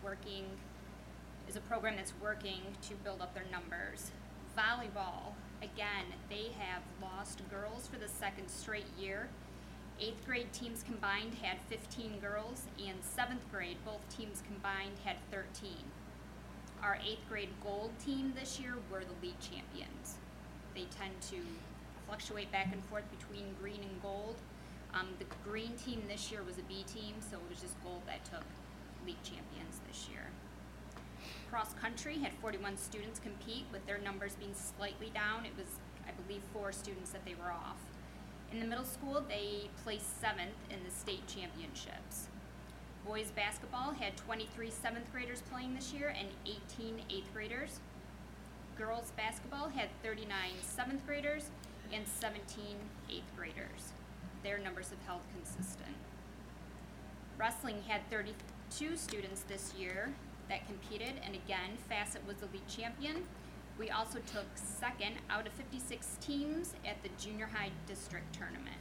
a program that's working to build up their numbers. Volleyball, again, they have lost girls for the 2nd straight year. 8th grade teams combined had 15 girls, and 7th grade, both teams combined, had 13. Our 8th grade gold team this year were the league champions. They tend to fluctuate back and forth between green and gold. The green team this year was a B team, so it was just gold that took league champions this year. Cross country had 41 students compete, with their numbers being slightly down. It was, I believe, 4 students that they were off. In the middle school, they placed 7th in the state championships. Boys basketball had 23 7th graders playing this year and 18 8th graders. Girls basketball had 39 7th graders and 17 8th graders. Their numbers have held consistent. Wrestling had 32 students this year that competed, and again, Facet was the league champion. We also took 2nd out of 56 teams at the junior high district tournament.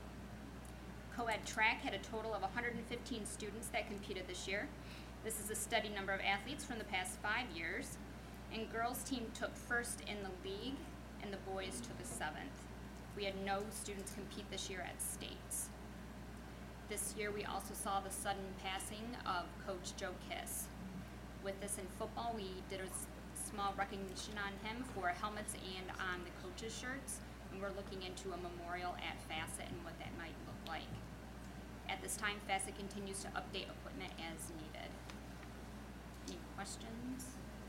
Co-ed track had a total of 115 students that competed this year. This is a steady number of athletes from the past 5 years. And girls team took 1st in the league, and the boys took a 7th. We had no students compete this year at states. This year we also saw the sudden passing of Coach Joe Kiss. With this in football, we did a small recognition on him for helmets and on the coaches' shirts, and we're looking into a memorial at Facet and what that might look like. At this time, Facet continues to update equipment as needed. Any questions?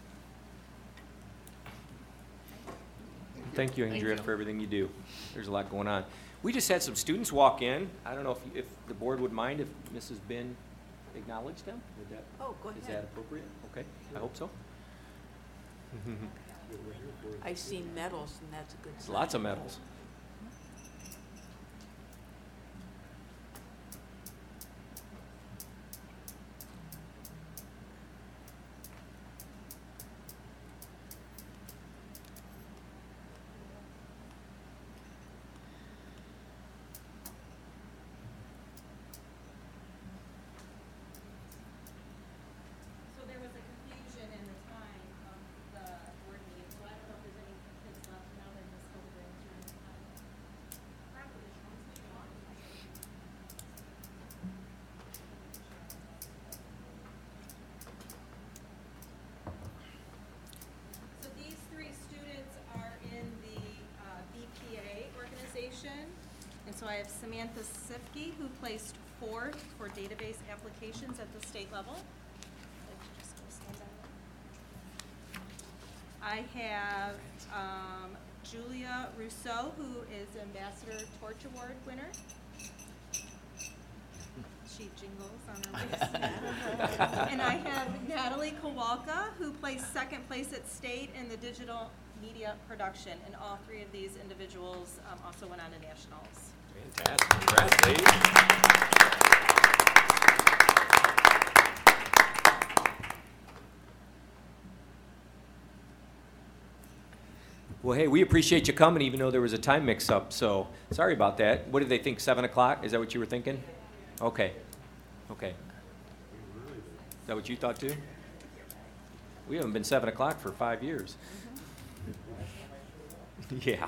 Thank you, Andrea, for everything you do. There's a lot going on. We just had some students walk in. I don't know if the board would mind if Mrs. Bin acknowledged them? Would that, Oh, go ahead. Is that appropriate? Okay, I hope so. I see medals, and that's a good sign. Lots of medals. So there was a confusion in the time of the board meeting, so I don't know if there's any kids left now that just go through the time. So these 3 students are in the BPA organization. And so I have Samantha Sifke, who placed 4th for database applications at the state level. I have Julia Rousseau, who is Ambassador Torch Award winner. She jingles on her waist. And I have Natalie Kowalka, who placed 2nd place at state in the digital media production. And all 3 of these individuals also went on to nationals. Fantastic. Congrats, ladies. Well, hey, we appreciate you coming, even though there was a time mix-up, so sorry about that. What did they think, 7 o'clock? Is that what you were thinking? Okay. Okay. Is that what you thought, too? We haven't been 7 o'clock for 5 years. Yeah.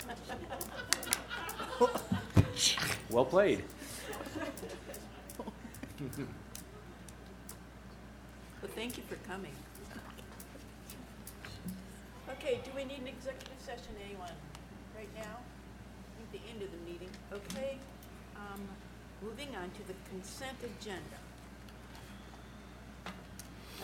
Well played. Well, thank you for coming. Okay, do we need an executive session, anyone, right now? At the end of the meeting, okay? Moving on to the consent agenda.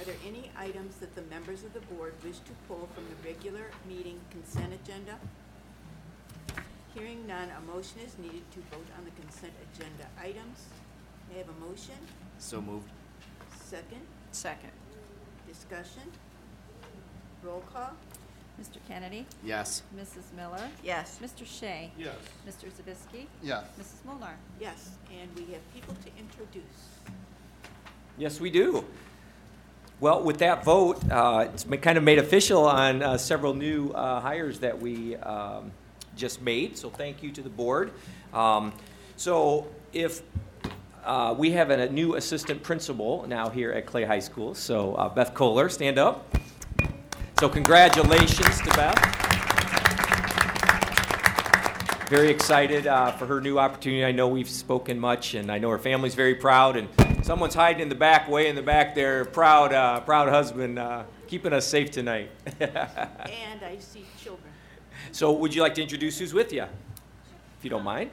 Are there any items that the members of the board wish to pull from the regular meeting consent agenda? Hearing none, a motion is needed to vote on the consent agenda items. May I have a motion? So moved. Second? Second. Discussion? Roll call? Mr. Kennedy? Yes. Mrs. Miller? Yes. Mr. Shea? Yes. Mr. Zavisky? Yes. Mrs. Molnar? Yes, and we have people to introduce. Yes, we do. Well, with that vote, it's been kind of made official on several new hires that we just made, so thank you to the board. So if we have a new assistant principal now here at Clay High School, so Beth Kohler, stand up. So congratulations to Beth. Very excited for her new opportunity. I know we've spoken much, and I know her family's very proud, and someone's hiding in the back, way in the back there, proud husband, keeping us safe tonight. And I see children. So would you like to introduce who's with you, if you don't mind?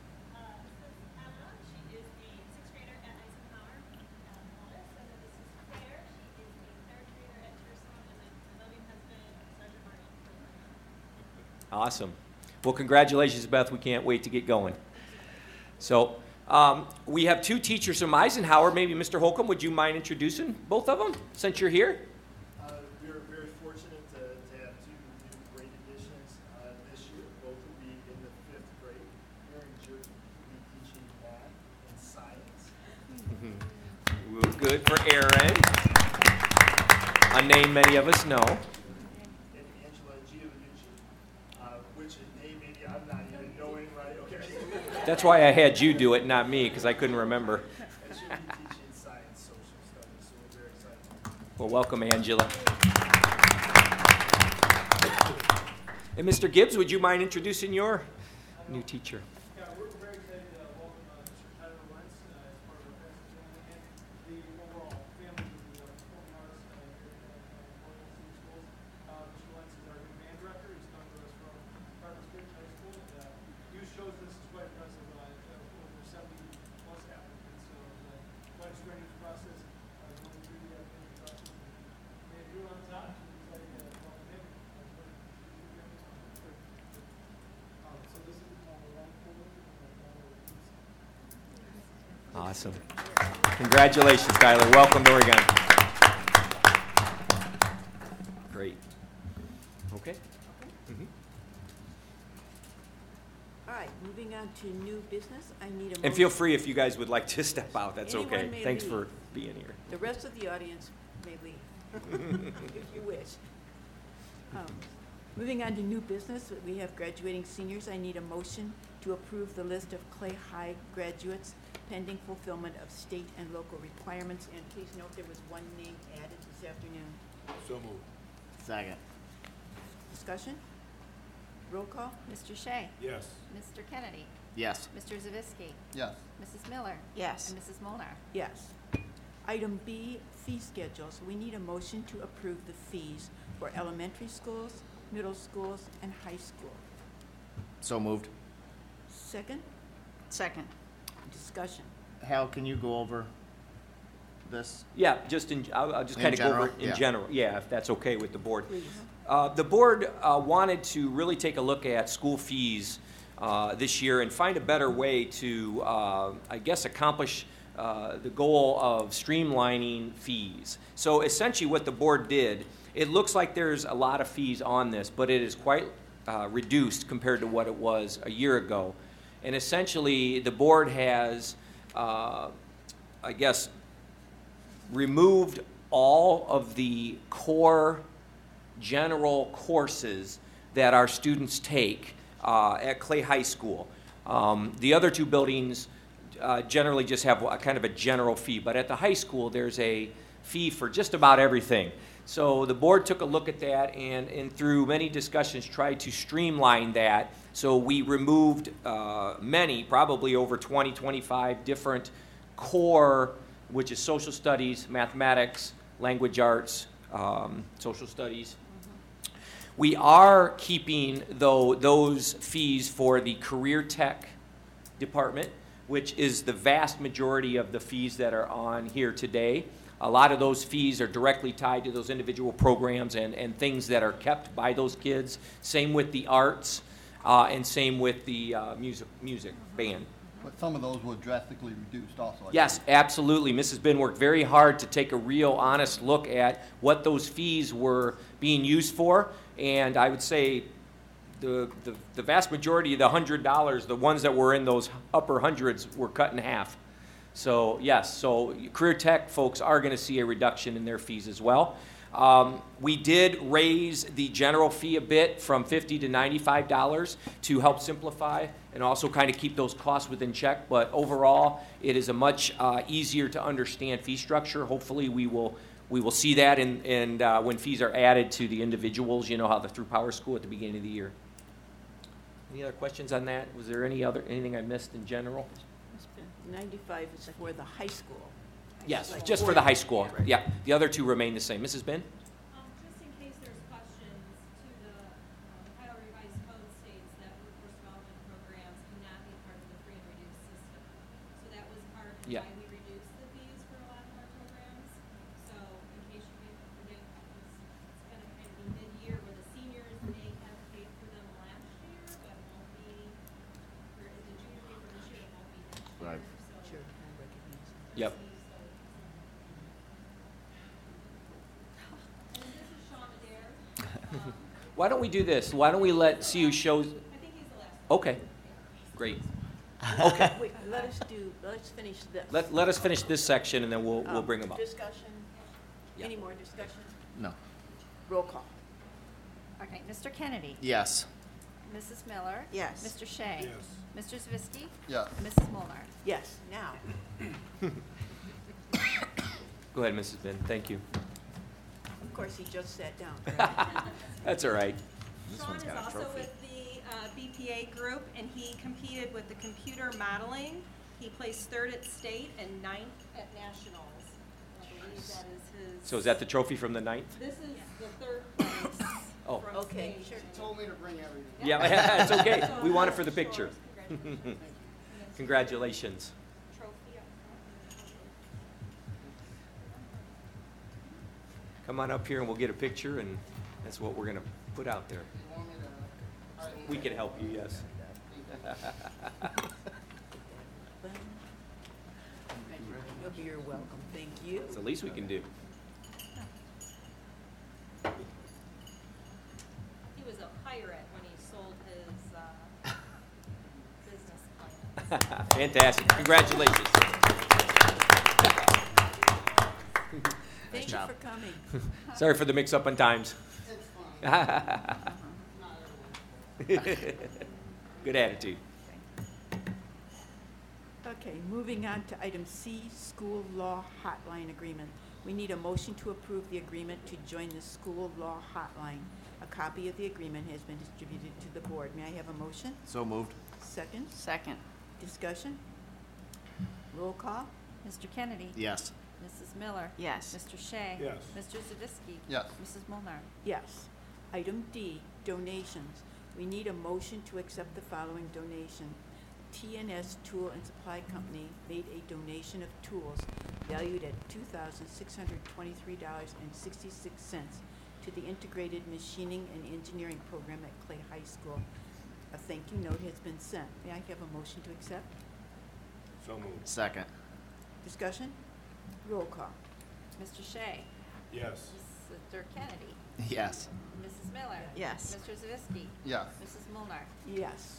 Awesome. Well, congratulations, Beth. We can't wait to get going. So we have two teachers from Eisenhower. Maybe Mr. Holcomb, would you mind introducing both of them since you're here? We are very fortunate to have two new great additions this year. Both will be in the 5th grade. Aaron Jerky will be teaching math and science. Good for Aaron. A name many of us know. Which a name maybe I'm not even knowing, right? Okay. That's why I had you do it, not me, because I couldn't remember. And she'll be teaching science, social studies, so we're very excited. Well, welcome, Angela. And Mr. Gibbs, would you mind introducing your new teacher? Yeah, we're very excited to welcome Mr. Tyler Wentz as part of our family and the overall family of the performing arts here at Oregon City Schools. Mr. Wentz is our new band director. He's come to us from Cardinals Ridge High School. And you shows this is quite impressive. Over 70 plus applicants, so quite a strenuous process. Going through the application process. And you're on top. So excited to welcome him. So this is Awesome. Congratulations, Tyler. Welcome to Oregon. Great. Okay. All right, moving on to new business. I need a motion. And feel free if you guys would like to step out. That's Anyone okay. may Thanks leave. for being here. The rest of the audience may leave, if you wish. Moving on to new business, we have graduating seniors. I need a motion to approve the list of Clay High graduates pending fulfillment of state and local requirements. And please note there was one name added this afternoon. So moved. Second. Discussion? Roll call? Mr. Shea? Yes. Mr. Kennedy? Yes. Mr. Zavisky? Yes. Mrs. Miller? Yes. And Mrs. Molnar? Yes. Item B, fee schedules. We need a motion to approve the fees for elementary schools, middle schools, and high school. So moved. Second? Second. Discussion. Hal, can you go over this? Yeah, I'll just In kind of go over general? it in Yeah. general. Yeah, if that's okay with the board. Please. The board wanted to really take a look at school fees this year and find a better way to, I guess, accomplish the goal of streamlining fees. So essentially what the board did, it looks like there's a lot of fees on this, but it is quite reduced compared to what it was a year ago. And essentially the board has, I guess, removed all of the core general courses that our students take at Clay High School. The other two buildings generally just have a kind of a general fee, but at the high school there's a fee for just about everything. So the board took a look at that and through many discussions tried to streamline that. So we removed many, probably over 20, 25 different core, which is social studies, mathematics, language arts, social studies. We are keeping, though, those fees for the career tech department, which is the vast majority of the fees that are on here today. A lot of those fees are directly tied to those individual programs and things that are kept by those kids. Same with the arts, and same with the music band. But some of those were drastically reduced also. I Yes, think. absolutely. Mrs. Bin worked very hard to take a real honest look at what those fees were being used for, and I would say the vast majority of the $100, the ones that were in those upper hundreds, were cut in half. So yes, so career tech folks are going to see a reduction in their fees as well. We did raise the general fee a bit from $50 to $95 to help simplify and also kind of keep those costs within check. But overall, it is a much easier to understand fee structure. Hopefully, we will see that and when fees are added to the individuals, you know how through Power School at the beginning of the year. Any other questions on that? Was there anything I missed in general? 95 is for the high school. Yes, Like just for the high 40. school. Right. Yeah, the other two remain the same. Mrs. Bin? Just in case there's questions to the Ohio Revised Code states that workforce development programs cannot be part of the free and reduced system. So that was part of Yeah. why we reduced the fees for a lot of our programs. So in case you didn't forget, it's gonna kind of be mid-year where the seniors may have paid for them last year, but won't be, or the junior paid for this year, it won't be next year. Right. So Sure, I recognize that. Yep. Why don't we do this? Why don't we see who shows? Okay, great. Okay, Wait, let's finish this. let us finish this section and then we'll bring them up. Discussion? Yeah. Any more discussion? No. Roll call. Okay, Mr. Kennedy? Yes. Mrs. Miller? Yes. Mr. Shea? Mr. Zavisky? Yes. Mrs. Molnar? Yes, now. Go ahead, Mrs. Bin, thank you. Of course, he just sat down. correct? That's all right. Sean is also with the BPA group, and he competed with the computer modeling. He placed 3rd at state and 9th at nationals. I believe that is his. So is that the trophy from the 9th? This is the 3rd place. Oh. from Okay, state. sure. Told me to bring everything. Yeah, it's okay. We want it for the Sure, picture. congratulations. Congratulations. Trophy up front. Come on up here and we'll get a picture, and that's what we're going to put out there. We can help you, yes. You're welcome, thank you. It's the least we can do. He was a pirate when he sold his business plan. Fantastic. Congratulations. Thank you for coming. Sorry for the mix-up on times. Good attitude. Okay, moving on to item C, School Law Hotline Agreement. We need a motion to approve the agreement to join the School Law Hotline. A copy of the agreement has been distributed to the board. May I have a motion? So moved. Second? Second. Discussion? Roll call? Mr. Kennedy? Yes. Mrs. Miller? Yes. Mr. Shea? Yes. Mr. Zavisky? Yes. Mrs. Molnar? Yes. Item D, donations. We need a motion to accept the following donation. TNS Tool and Supply Company made a donation of tools valued at $2,623.66 to the Integrated Machining and Engineering Program at Clay High School. A thank you note has been sent. May I have a motion to accept? So moved. Second. Discussion? Roll call. Mr. Shea? Yes. Mr. Kennedy? Yes. Mrs. Miller? Yes. Mr. Zavisky? Yes. Mrs. Molnar? Yes.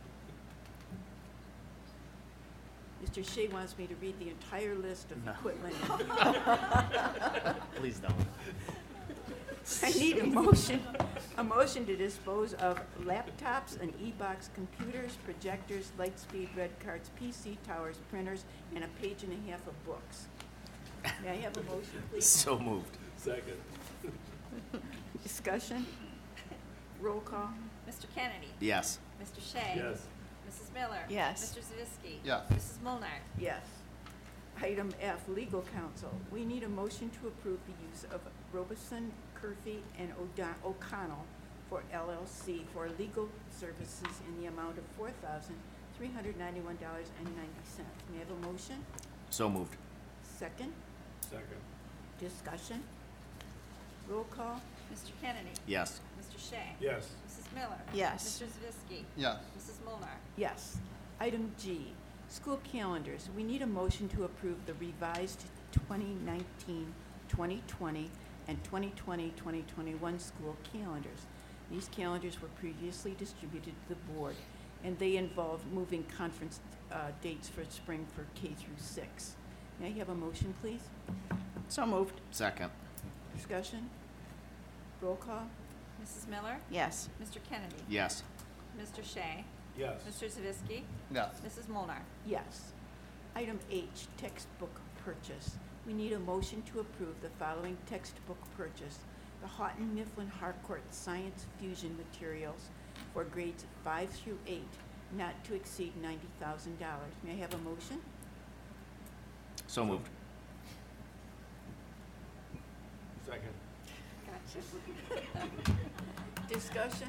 Mr. Shea wants me to read the entire list of No. equipment. Please don't. I need a motion to dispose of laptops and e-box computers, projectors, Lightspeed red cards, PC towers, printers, and a page and a half of books. May I have a motion, please? So moved. Second. Discussion? Roll call? Mr. Kennedy? Yes. Mr. Shea? Yes. Mrs. Miller? Yes. Mr. Zavisky? Yes. Mrs. Molnar? Yes. Item F, legal counsel. We need a motion to approve the use of Robeson, Curfey, and O'Connell for LLC for legal services in the amount of $391.90. May I have a motion? So moved. Second? Second. Discussion? Roll call? Mr. Kennedy? Yes. Mr. Shea? Yes. Mrs. Miller? Yes. Mr. Zavisky? Yes. Mrs. Molnar. Yes. Item G, school calendars. We need a motion to approve the revised 2019-2020 and 2020-2021 school calendars. These calendars were previously distributed to the board, and they involve moving conference dates for spring for K through 6. May I have a motion, please? So moved. Second. Discussion? Roll call? Mrs. Miller? Yes. Mr. Kennedy? Yes. Mr. Shea? Yes. Mr. Zavisky? Yes. Mrs. Molnar. Yes. Item H, textbook purchase. We need a motion to approve the following textbook purchase: the Houghton Mifflin Harcourt Science Fusion materials for grades 5 through 8, not to exceed $90,000. May I have a motion? So moved. Second. Gotcha. Discussion?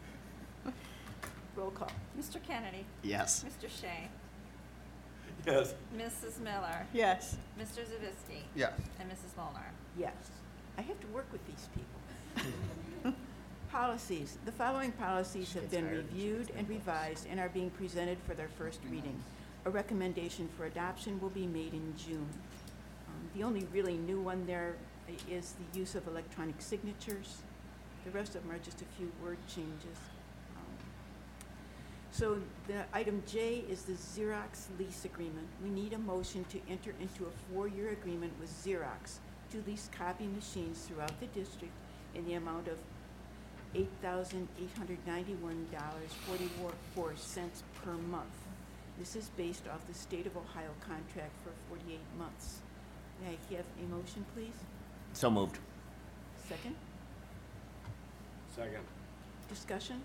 Roll call. Mr. Kennedy? Yes. Mr. Shea? Yes. Mrs. Miller? Yes. Mr. Zavisky? Yes. And Mrs. Molnar. Yes. I have to work with these people. Policies. The following policies have been reviewed and revised and are being presented for their first reading. A recommendation for adoption will be made in June. The only really new one there is the use of electronic signatures. The rest of them are just a few word changes. So the item J is the Xerox lease agreement. We need a motion to enter into a 4-year agreement with Xerox to lease copy machines throughout the district in the amount of $8,891.44 per month. This is based off the State of Ohio contract for 48 months. May I have a motion, please? So moved. Second? Second. Discussion?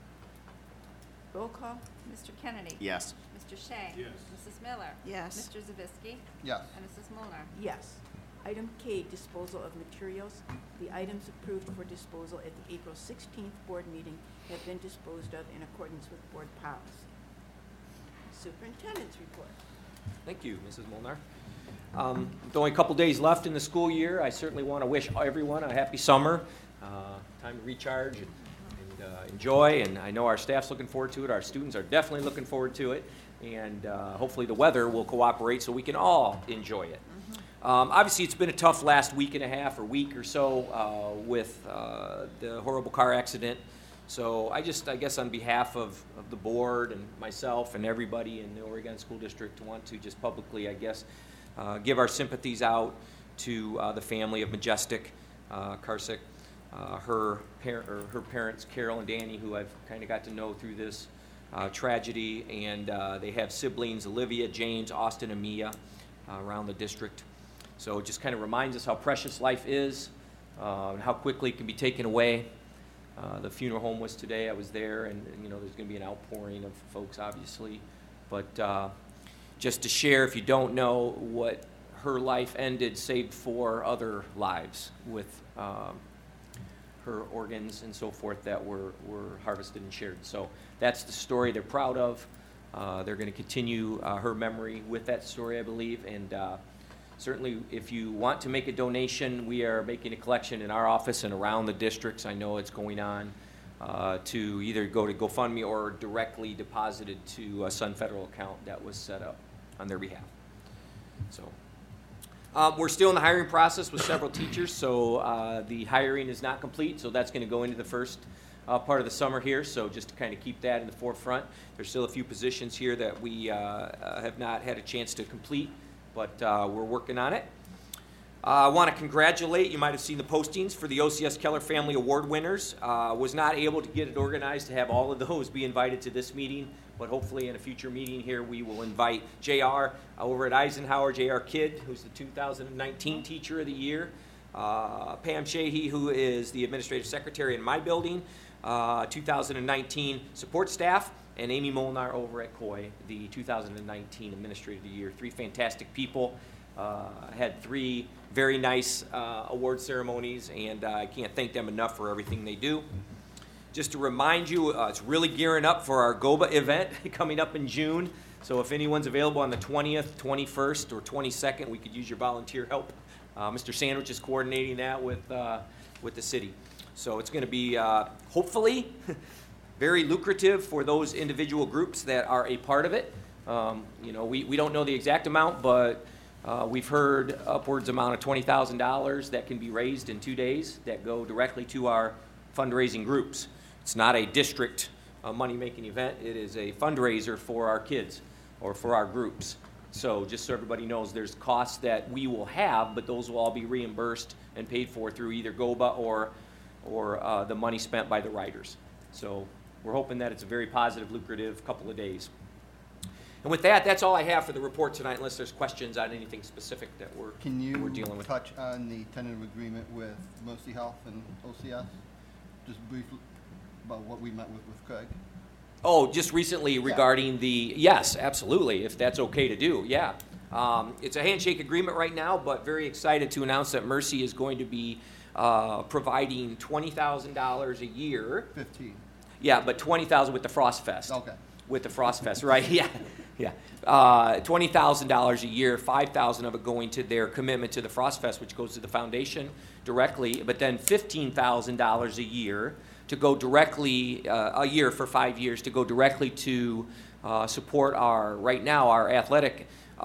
Roll call? Mr. Kennedy? Yes. Mr. Shea? Yes. Mrs. Miller? Yes. Mr. Zavisky? Yes. And Mrs. Molnar. Yes. Item K, disposal of materials. The items approved for disposal at the April 16th board meeting have been disposed of in accordance with board policy. Superintendent's report. Thank you, Mrs. Molnar. With only a couple days left in the school year, I certainly want to wish everyone a happy summer, time to recharge and enjoy, and I know our staff's looking forward to it, our students are definitely looking forward to it, and hopefully the weather will cooperate so we can all enjoy it. Obviously, it's been a tough last week and a half or week or so with the horrible car accident. So I guess on behalf of the board and myself and everybody in the Oregon School District, want to just publicly, I guess, give our sympathies out to the family of Majestic Karsick, her parents, Carol and Danny, who I've kind of got to know through this tragedy, and they have siblings, Olivia, James, Austin, and Mia, around the district. So it just kind of reminds us how precious life is, and how quickly it can be taken away. The funeral home was today. I was there, and you know, there's going to be an outpouring of folks, obviously. But just to share, if you don't know, what her life ended saved 4 other lives with her organs and so forth that were harvested and shared. So that's the story they're proud of. They're going to continue her memory with that story, I believe. And certainly, if you want to make a donation, we are making a collection in our office and around the districts. I know it's going on to either go to GoFundMe or directly deposited to a Sun Federal account that was set up on their behalf. So we're still in the hiring process with several teachers, so the hiring is not complete, so that's going to go into the first part of the summer here, so just to kind of keep that in the forefront. There's still a few positions here that we have not had a chance to complete, but we're working on it. I want to congratulate, you might have seen the postings for the OCS Keller Family Award winners. Was not able to get it organized to have all of those be invited to this meeting, but hopefully in a future meeting here we will invite JR over at Eisenhower, JR Kidd, who's the 2019 Teacher of the Year, Pam Sheehy, who is the Administrative Secretary in my building, 2019 support staff, and Amy Molnar over at COY, the 2019 Administrator of the Year. 3 fantastic people. Had 3 very nice award ceremonies, and I can't thank them enough for everything they do. Just to remind you, it's really gearing up for our GOBA event coming up in June. So if anyone's available on the 20th, 21st, or 22nd, we could use your volunteer help. Mr. Sandwich is coordinating that with the city. So it's going to be hopefully very lucrative for those individual groups that are a part of it. You know, we don't know the exact amount, but we've heard upwards amount of $20,000 that can be raised in 2 days that go directly to our fundraising groups. It's not a district money-making event. It is a fundraiser for our kids or for our groups. So just so everybody knows, there's costs that we will have, but those will all be reimbursed and paid for through either GOBA or the money spent by the riders. So we're hoping that it's a very positive, lucrative couple of days. And with that, that's all I have for the report tonight, unless there's questions on anything specific that we're dealing with. Touch on the tentative agreement with Mercy Health and OCS? Just briefly about what we met with Craig. Oh, just recently regarding the, yes, absolutely, if that's okay to do, yeah. It's a handshake agreement right now, but very excited to announce that Mercy is going to be providing $20,000 a year. 15. Yeah, but $20,000 with the Frost Fest. Okay. With the Frost Fest, right? Yeah, yeah. $20,000 a year, $5,000 of it going to their commitment to the Frost Fest, which goes to the foundation directly, but then $15,000 a year to go directly, a year for 5 years, to go directly to support right now, our athletic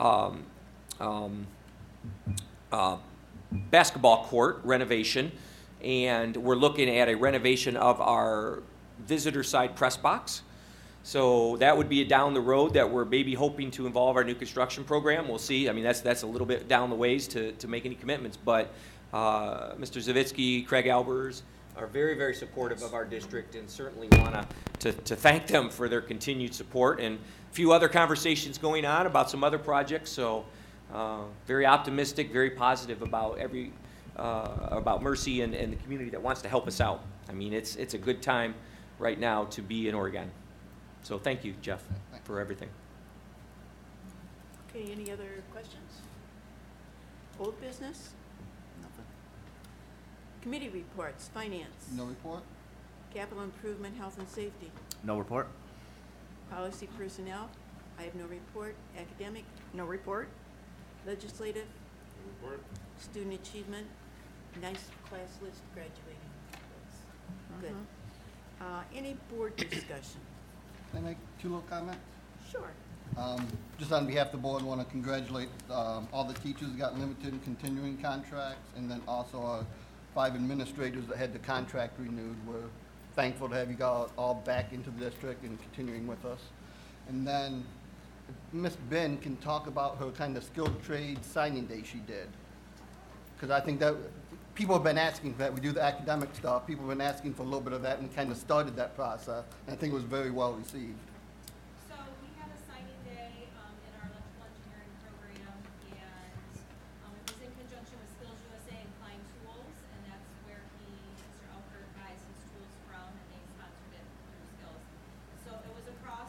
basketball court renovation. And we're looking at a renovation of our visitor side press box. So that would be down the road that we're maybe hoping to involve our new construction program. We'll see. I mean, that's a little bit down the ways to make any commitments. But Mr. Zavitsky, Craig Albers are very, very supportive of our district, and certainly want to thank them for their continued support. And a few other conversations going on about some other projects. So very optimistic, very positive about about Mercy and the community that wants to help us out. I mean, it's a good time right now to be in Oregon. So thank you, Jeff, for everything. Okay, any other questions? Old business? Nothing. Committee reports, finance. No report? Capital improvement, health and safety. No report. Policy personnel, I have no report. Academic, No report? legislative, No report. student achievement, nice class list graduating. That's good. Any board discussion? Can I make 2 little comments? Sure. Just on behalf of the board, I want to congratulate all the teachers that got limited and continuing contracts, and then also our 5 administrators that had the contract renewed. We're thankful to have you guys all back into the district and continuing with us. And then Miss Ben can talk about her kind of skilled trade signing day she did. Because I think that people have been asking for that. We do the academic stuff. People have been asking for a little bit of that, and kind of started that process. And I think it was very well received. So we have a signing day in our electrical engineering program, and it was in conjunction with Skills USA and Klein Tools, and that's where Mr. Elker buys his tools from, and they sponsored it through Skills. So it was across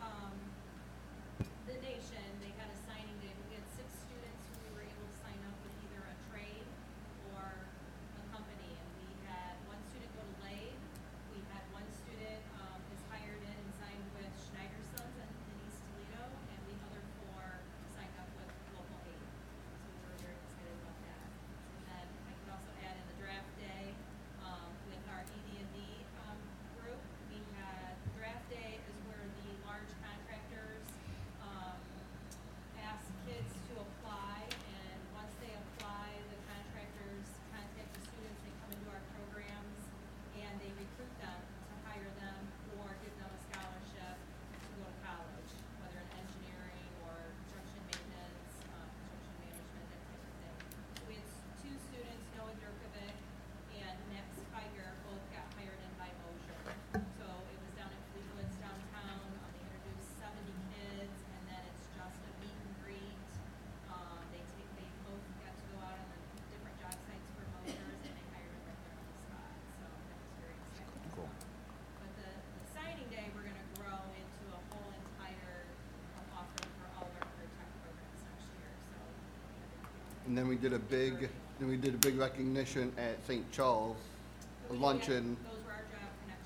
the nation. They had a signing day. We had 6 students who we were able to sign up with either a trade or a company, and we had 1 student go to Lade. We had 1 student is hired in and signed with Schneider Sons in East Toledo, and the other 4 signed up with Local 8. So we were very excited about that. And then I could also add in the draft day with our ED&D group. We had the draft day is where the large contractors ask kids to apply, and once they apply, the contractors contact the students. They come into our programs and they recruit them to hire them or give them a scholarship to go to college, whether in engineering or construction maintenance, construction management, that type of thing. So we had 2 students, Noah Durkovic and Max Feiger, both got hired in by Mosher. So it was down at Fleetwood's downtown. They introduced 70 kids, and then it's just a meet and greet. They both got to go out on the different job sites for Mosher's, and they hired them right there on the spot. So that was very exciting. Cool. But the signing day, we're going to grow into a whole entire offer for all of our career tech programs next year. So. And then we did a big recognition at St. Charles, a luncheon. Those were our job connections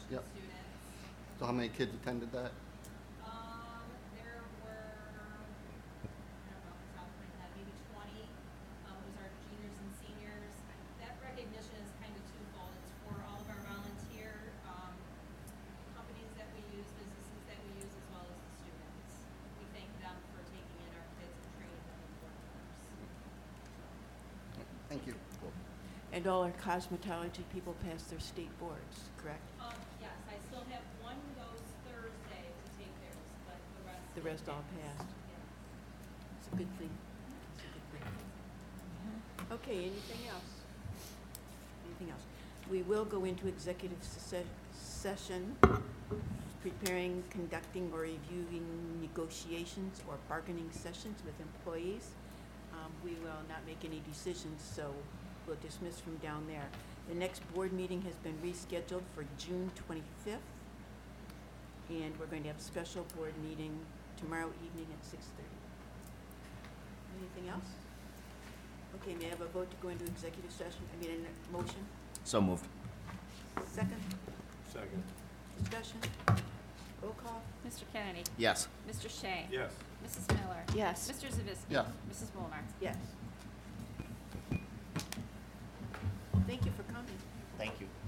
Yep. students. So how many kids attended that? There were, I don't know off the top of my head, maybe 20. It was our juniors and seniors. That recognition is kind of twofold. It's for all of our volunteer companies that we use, businesses that we use, as well as the students. We thank them for taking in our kids and training them in workforce. Thank you. And all our cosmetology people passed their state boards, correct? Yes, I still have one who goes Thursday to take theirs, but The rest all passed. Yeah. It's a good thing. It's a good thing. Okay, anything else? Anything else? We will go into executive session, preparing, conducting, or reviewing negotiations or bargaining sessions with employees. We will not make any decisions, so we'll dismiss from down there. The next board meeting has been rescheduled for June 25th, and we're going to have a special board meeting tomorrow evening at 6:30. Anything else? Okay, may I have a vote to go into executive session? A motion? So moved. Second? Second. Discussion? Roll call? Mr. Kennedy? Yes. Mr. Shea? Yes. Mrs. Miller? Yes. Mr. Zavisky? Yes. Mrs. Molnar? Yes. Thank you for coming. Thank you.